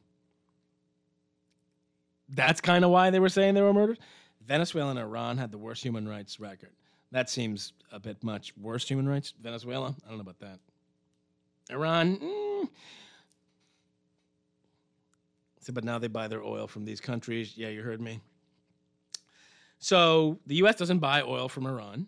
that's kind of why they were saying they were murdered. Venezuela and Iran had the worst human rights record. That seems a bit much. Worst human rights? Venezuela? I don't know about that. Iran? So, but now they buy their oil from these countries. Yeah, you heard me. So the U.S. doesn't buy oil from Iran.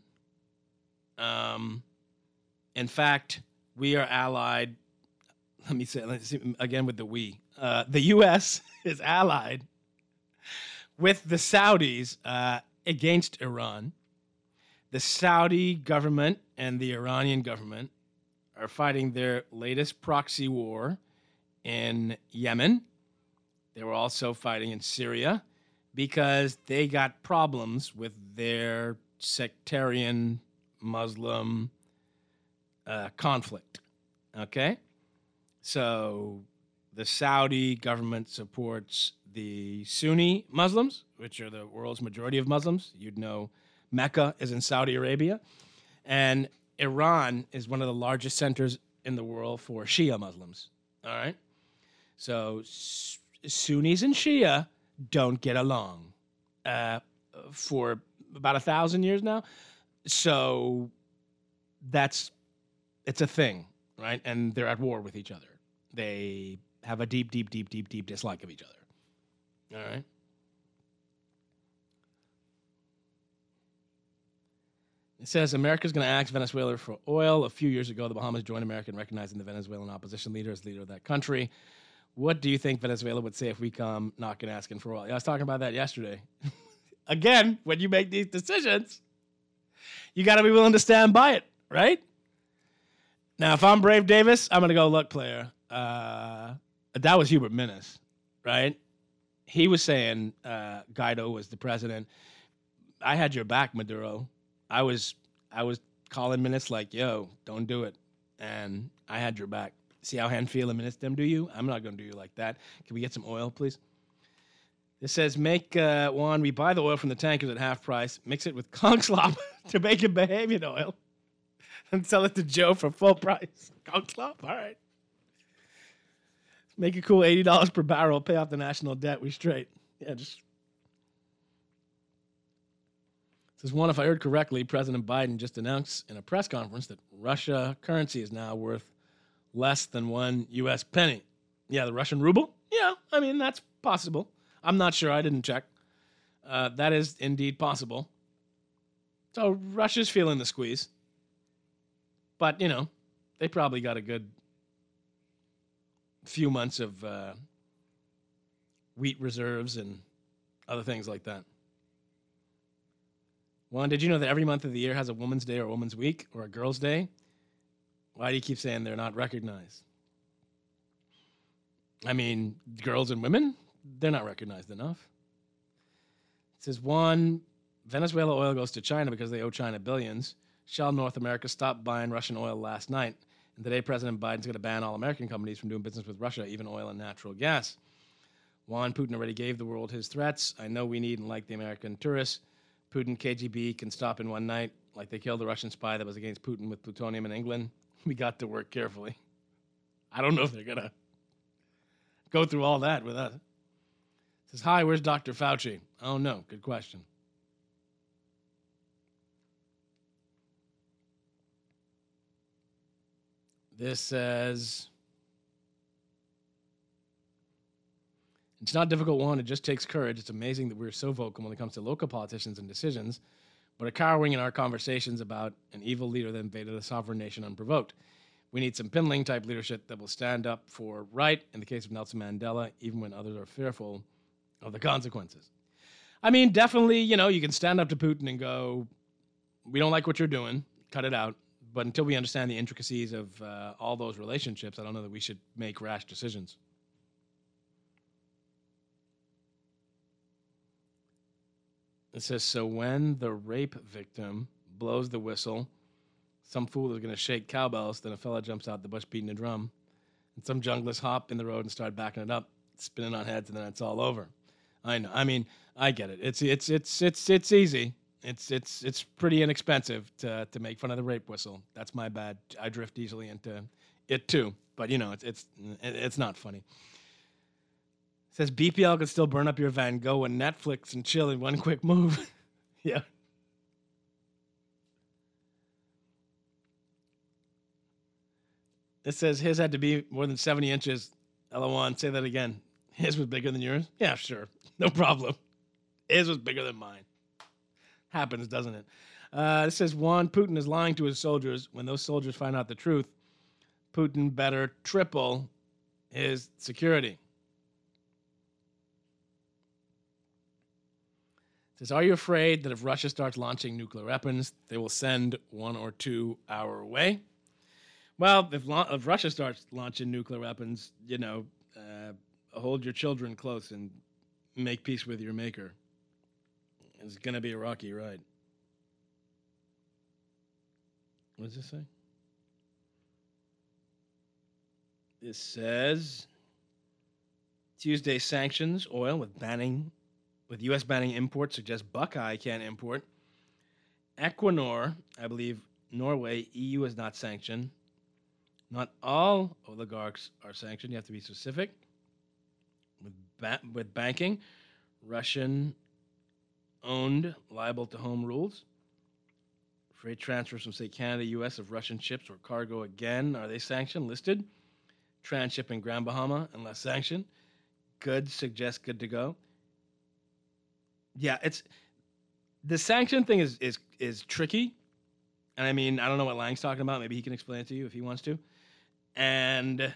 In fact, we are allied. Let's see again with the we. The U.S. is allied with the Saudis against Iran. The Saudi government and the Iranian government are fighting their latest proxy war in Yemen. They were also fighting in Syria because they got problems with their sectarian Muslim conflict. Okay? So the Saudi government supports the Sunni Muslims, which are the world's majority of Muslims. You'd know Mecca is in Saudi Arabia. And Iran is one of the largest centers in the world for Shia Muslims. All right? So Sunnis and Shia don't get along for about 1,000 years now. So it's a thing, right? And they're at war with each other. They have a deep, deep, deep, deep, deep dislike of each other. All right? It says America's going to ask Venezuela for oil. A few years ago, the Bahamas joined America in recognizing the Venezuelan opposition leader as leader of that country. What do you think Venezuela would say if we come knocking asking for oil? Yeah, I was talking about that yesterday. Again, when you make these decisions, you got to be willing to stand by it, right? Now, if I'm Brave Davis, I'm going to go, look, player, that was Hubert Minnis, right? He was saying Guaido was the president. I had your back, Maduro. I was calling Minnis like, yo, don't do it. And I had your back. See how hand-feel and Minnis them do you? I'm not going to do you like that. Can we get some oil, please? It says, Juan, we buy the oil from the tankers at half price, mix it with conch slop to make it Bahamian oil, and sell it to Joe for full price. Conch slop? All right. Make it cool, $80 per barrel, pay off the national debt. We straight. Yeah, just... Says, Juan, if I heard correctly, President Biden just announced in a press conference that Russia currency is now worth less than 1 U.S. penny. Yeah, the Russian ruble? Yeah, I mean, that's possible. I'm not sure. I didn't check. That is indeed possible. So Russia's feeling the squeeze. But, they probably got a good few months of wheat reserves and other things like that. Juan, did you know that every month of the year has a Woman's Day or a Woman's Week or a Girl's Day? Why do you keep saying they're not recognized? I mean, girls and women, they're not recognized enough. It says, Juan, Venezuela oil goes to China because they owe China billions. Shell North America stopped buying Russian oil last night. And today, President Biden's going to ban all American companies from doing business with Russia, even oil and natural gas. Juan, Putin already gave the world his threats. I know we need and like the American tourists. Putin, KGB can stop in one night, like they killed the Russian spy that was against Putin with plutonium in England. We got to work carefully. I don't know if they're going to go through all that with us. It says, hi, where's Dr. Fauci? Oh, no. Good question. This says, it's not difficult, one. It just takes courage. It's amazing that we're so vocal when it comes to local politicians and decisions, but are cowering in our conversations about an evil leader that invaded a sovereign nation unprovoked. We need some Pinling-type leadership that will stand up for right, in the case of Nelson Mandela, even when others are fearful of the consequences. I mean, definitely, you know, you can stand up to Putin and go, we don't like what you're doing, cut it out. But until we understand the intricacies of all those relationships, I don't know that we should make rash decisions. It says, so when the rape victim blows the whistle, some fool is going to shake cowbells, then a fella jumps out the bush beating a drum, and some junglers hop in the road and start backing it up, spinning on heads, and then it's all over. I know. I mean, I get it. It's easy. It's pretty inexpensive to make fun of the rape whistle. That's my bad. I drift easily into it too. But you know, it's not funny. It says BPL can still burn up your Van Gogh and Netflix and chill in one quick move. Yeah. It says his had to be more than 70 inches. Elawan, say that again. His was bigger than yours? Yeah, sure. No problem. His was bigger than mine. Happens, doesn't it? It says, Juan, Putin is lying to his soldiers. When those soldiers find out the truth, Putin better triple his security. It says, are you afraid that if Russia starts launching nuclear weapons, they will send one or two our way? Well, if Russia starts launching nuclear weapons, you know, hold your children close and make peace with your maker. It's going to be a rocky ride. What does this say? This says Tuesday sanctions oil with U.S. banning imports suggest Buckeye can't import. Equinor, I believe Norway, EU is not sanctioned. Not all oligarchs are sanctioned. You have to be specific. With banking, Russian owned, liable to home rules. Freight transfers from, say, Canada, U.S. of Russian ships or cargo again. Are they sanctioned? Listed. Transship in Grand Bahama, unless sanctioned. Goods suggest good to go. Yeah, the sanction thing is tricky. And I mean, I don't know what Lang's talking about. Maybe he can explain it to you if he wants to. And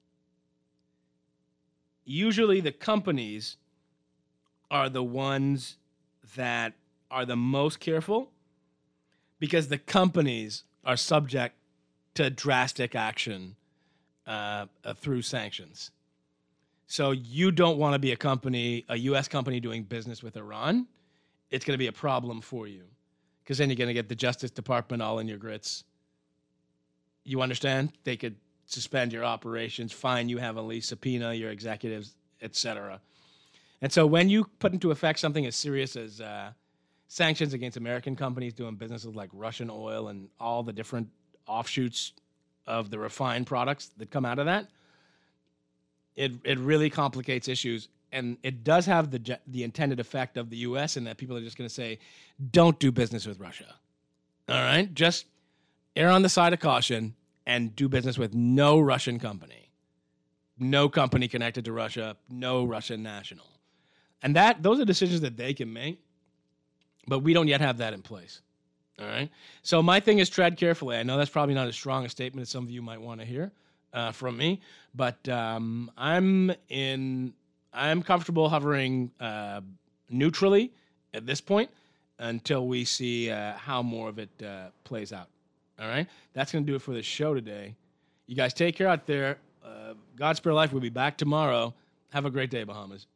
usually the companies are the ones that are the most careful because the companies are subject to drastic action through sanctions. So you don't want to be a U.S. company doing business with Iran. It's going to be a problem for you because then you're going to get the Justice Department all in your grits. You understand? They could suspend your operations, fine you heavily, subpoena your executives, etc. And so when you put into effect something as serious as sanctions against American companies doing businesses like Russian oil and all the different offshoots of the refined products that come out of that, it really complicates issues. And it does have the intended effect of the U.S. in that people are just going to say, don't do business with Russia. All right? Just err on the side of caution and do business with no Russian company. No company connected to Russia, no Russian national. And those are decisions that they can make, but we don't yet have that in place. All right? So my thing is tread carefully. I know that's probably not as strong a statement as some of you might want to hear from me, but I'm comfortable hovering neutrally at this point until we see how more of it plays out. All right? That's going to do it for the show today. You guys take care out there. God spare life. We'll be back tomorrow. Have a great day, Bahamas.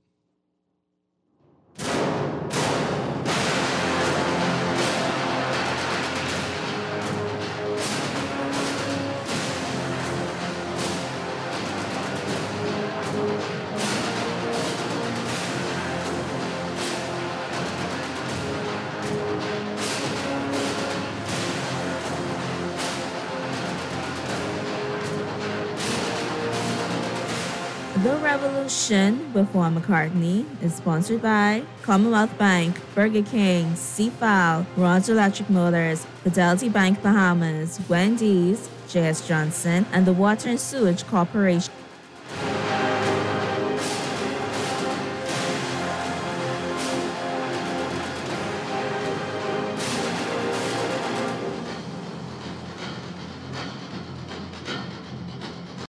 The Revolution with Paul McCartney is sponsored by Commonwealth Bank, Burger King, CFAL, Roger Electric Motors, Fidelity Bank Bahamas, Wendy's, J.S. Johnson, and the Water and Sewage Corporation.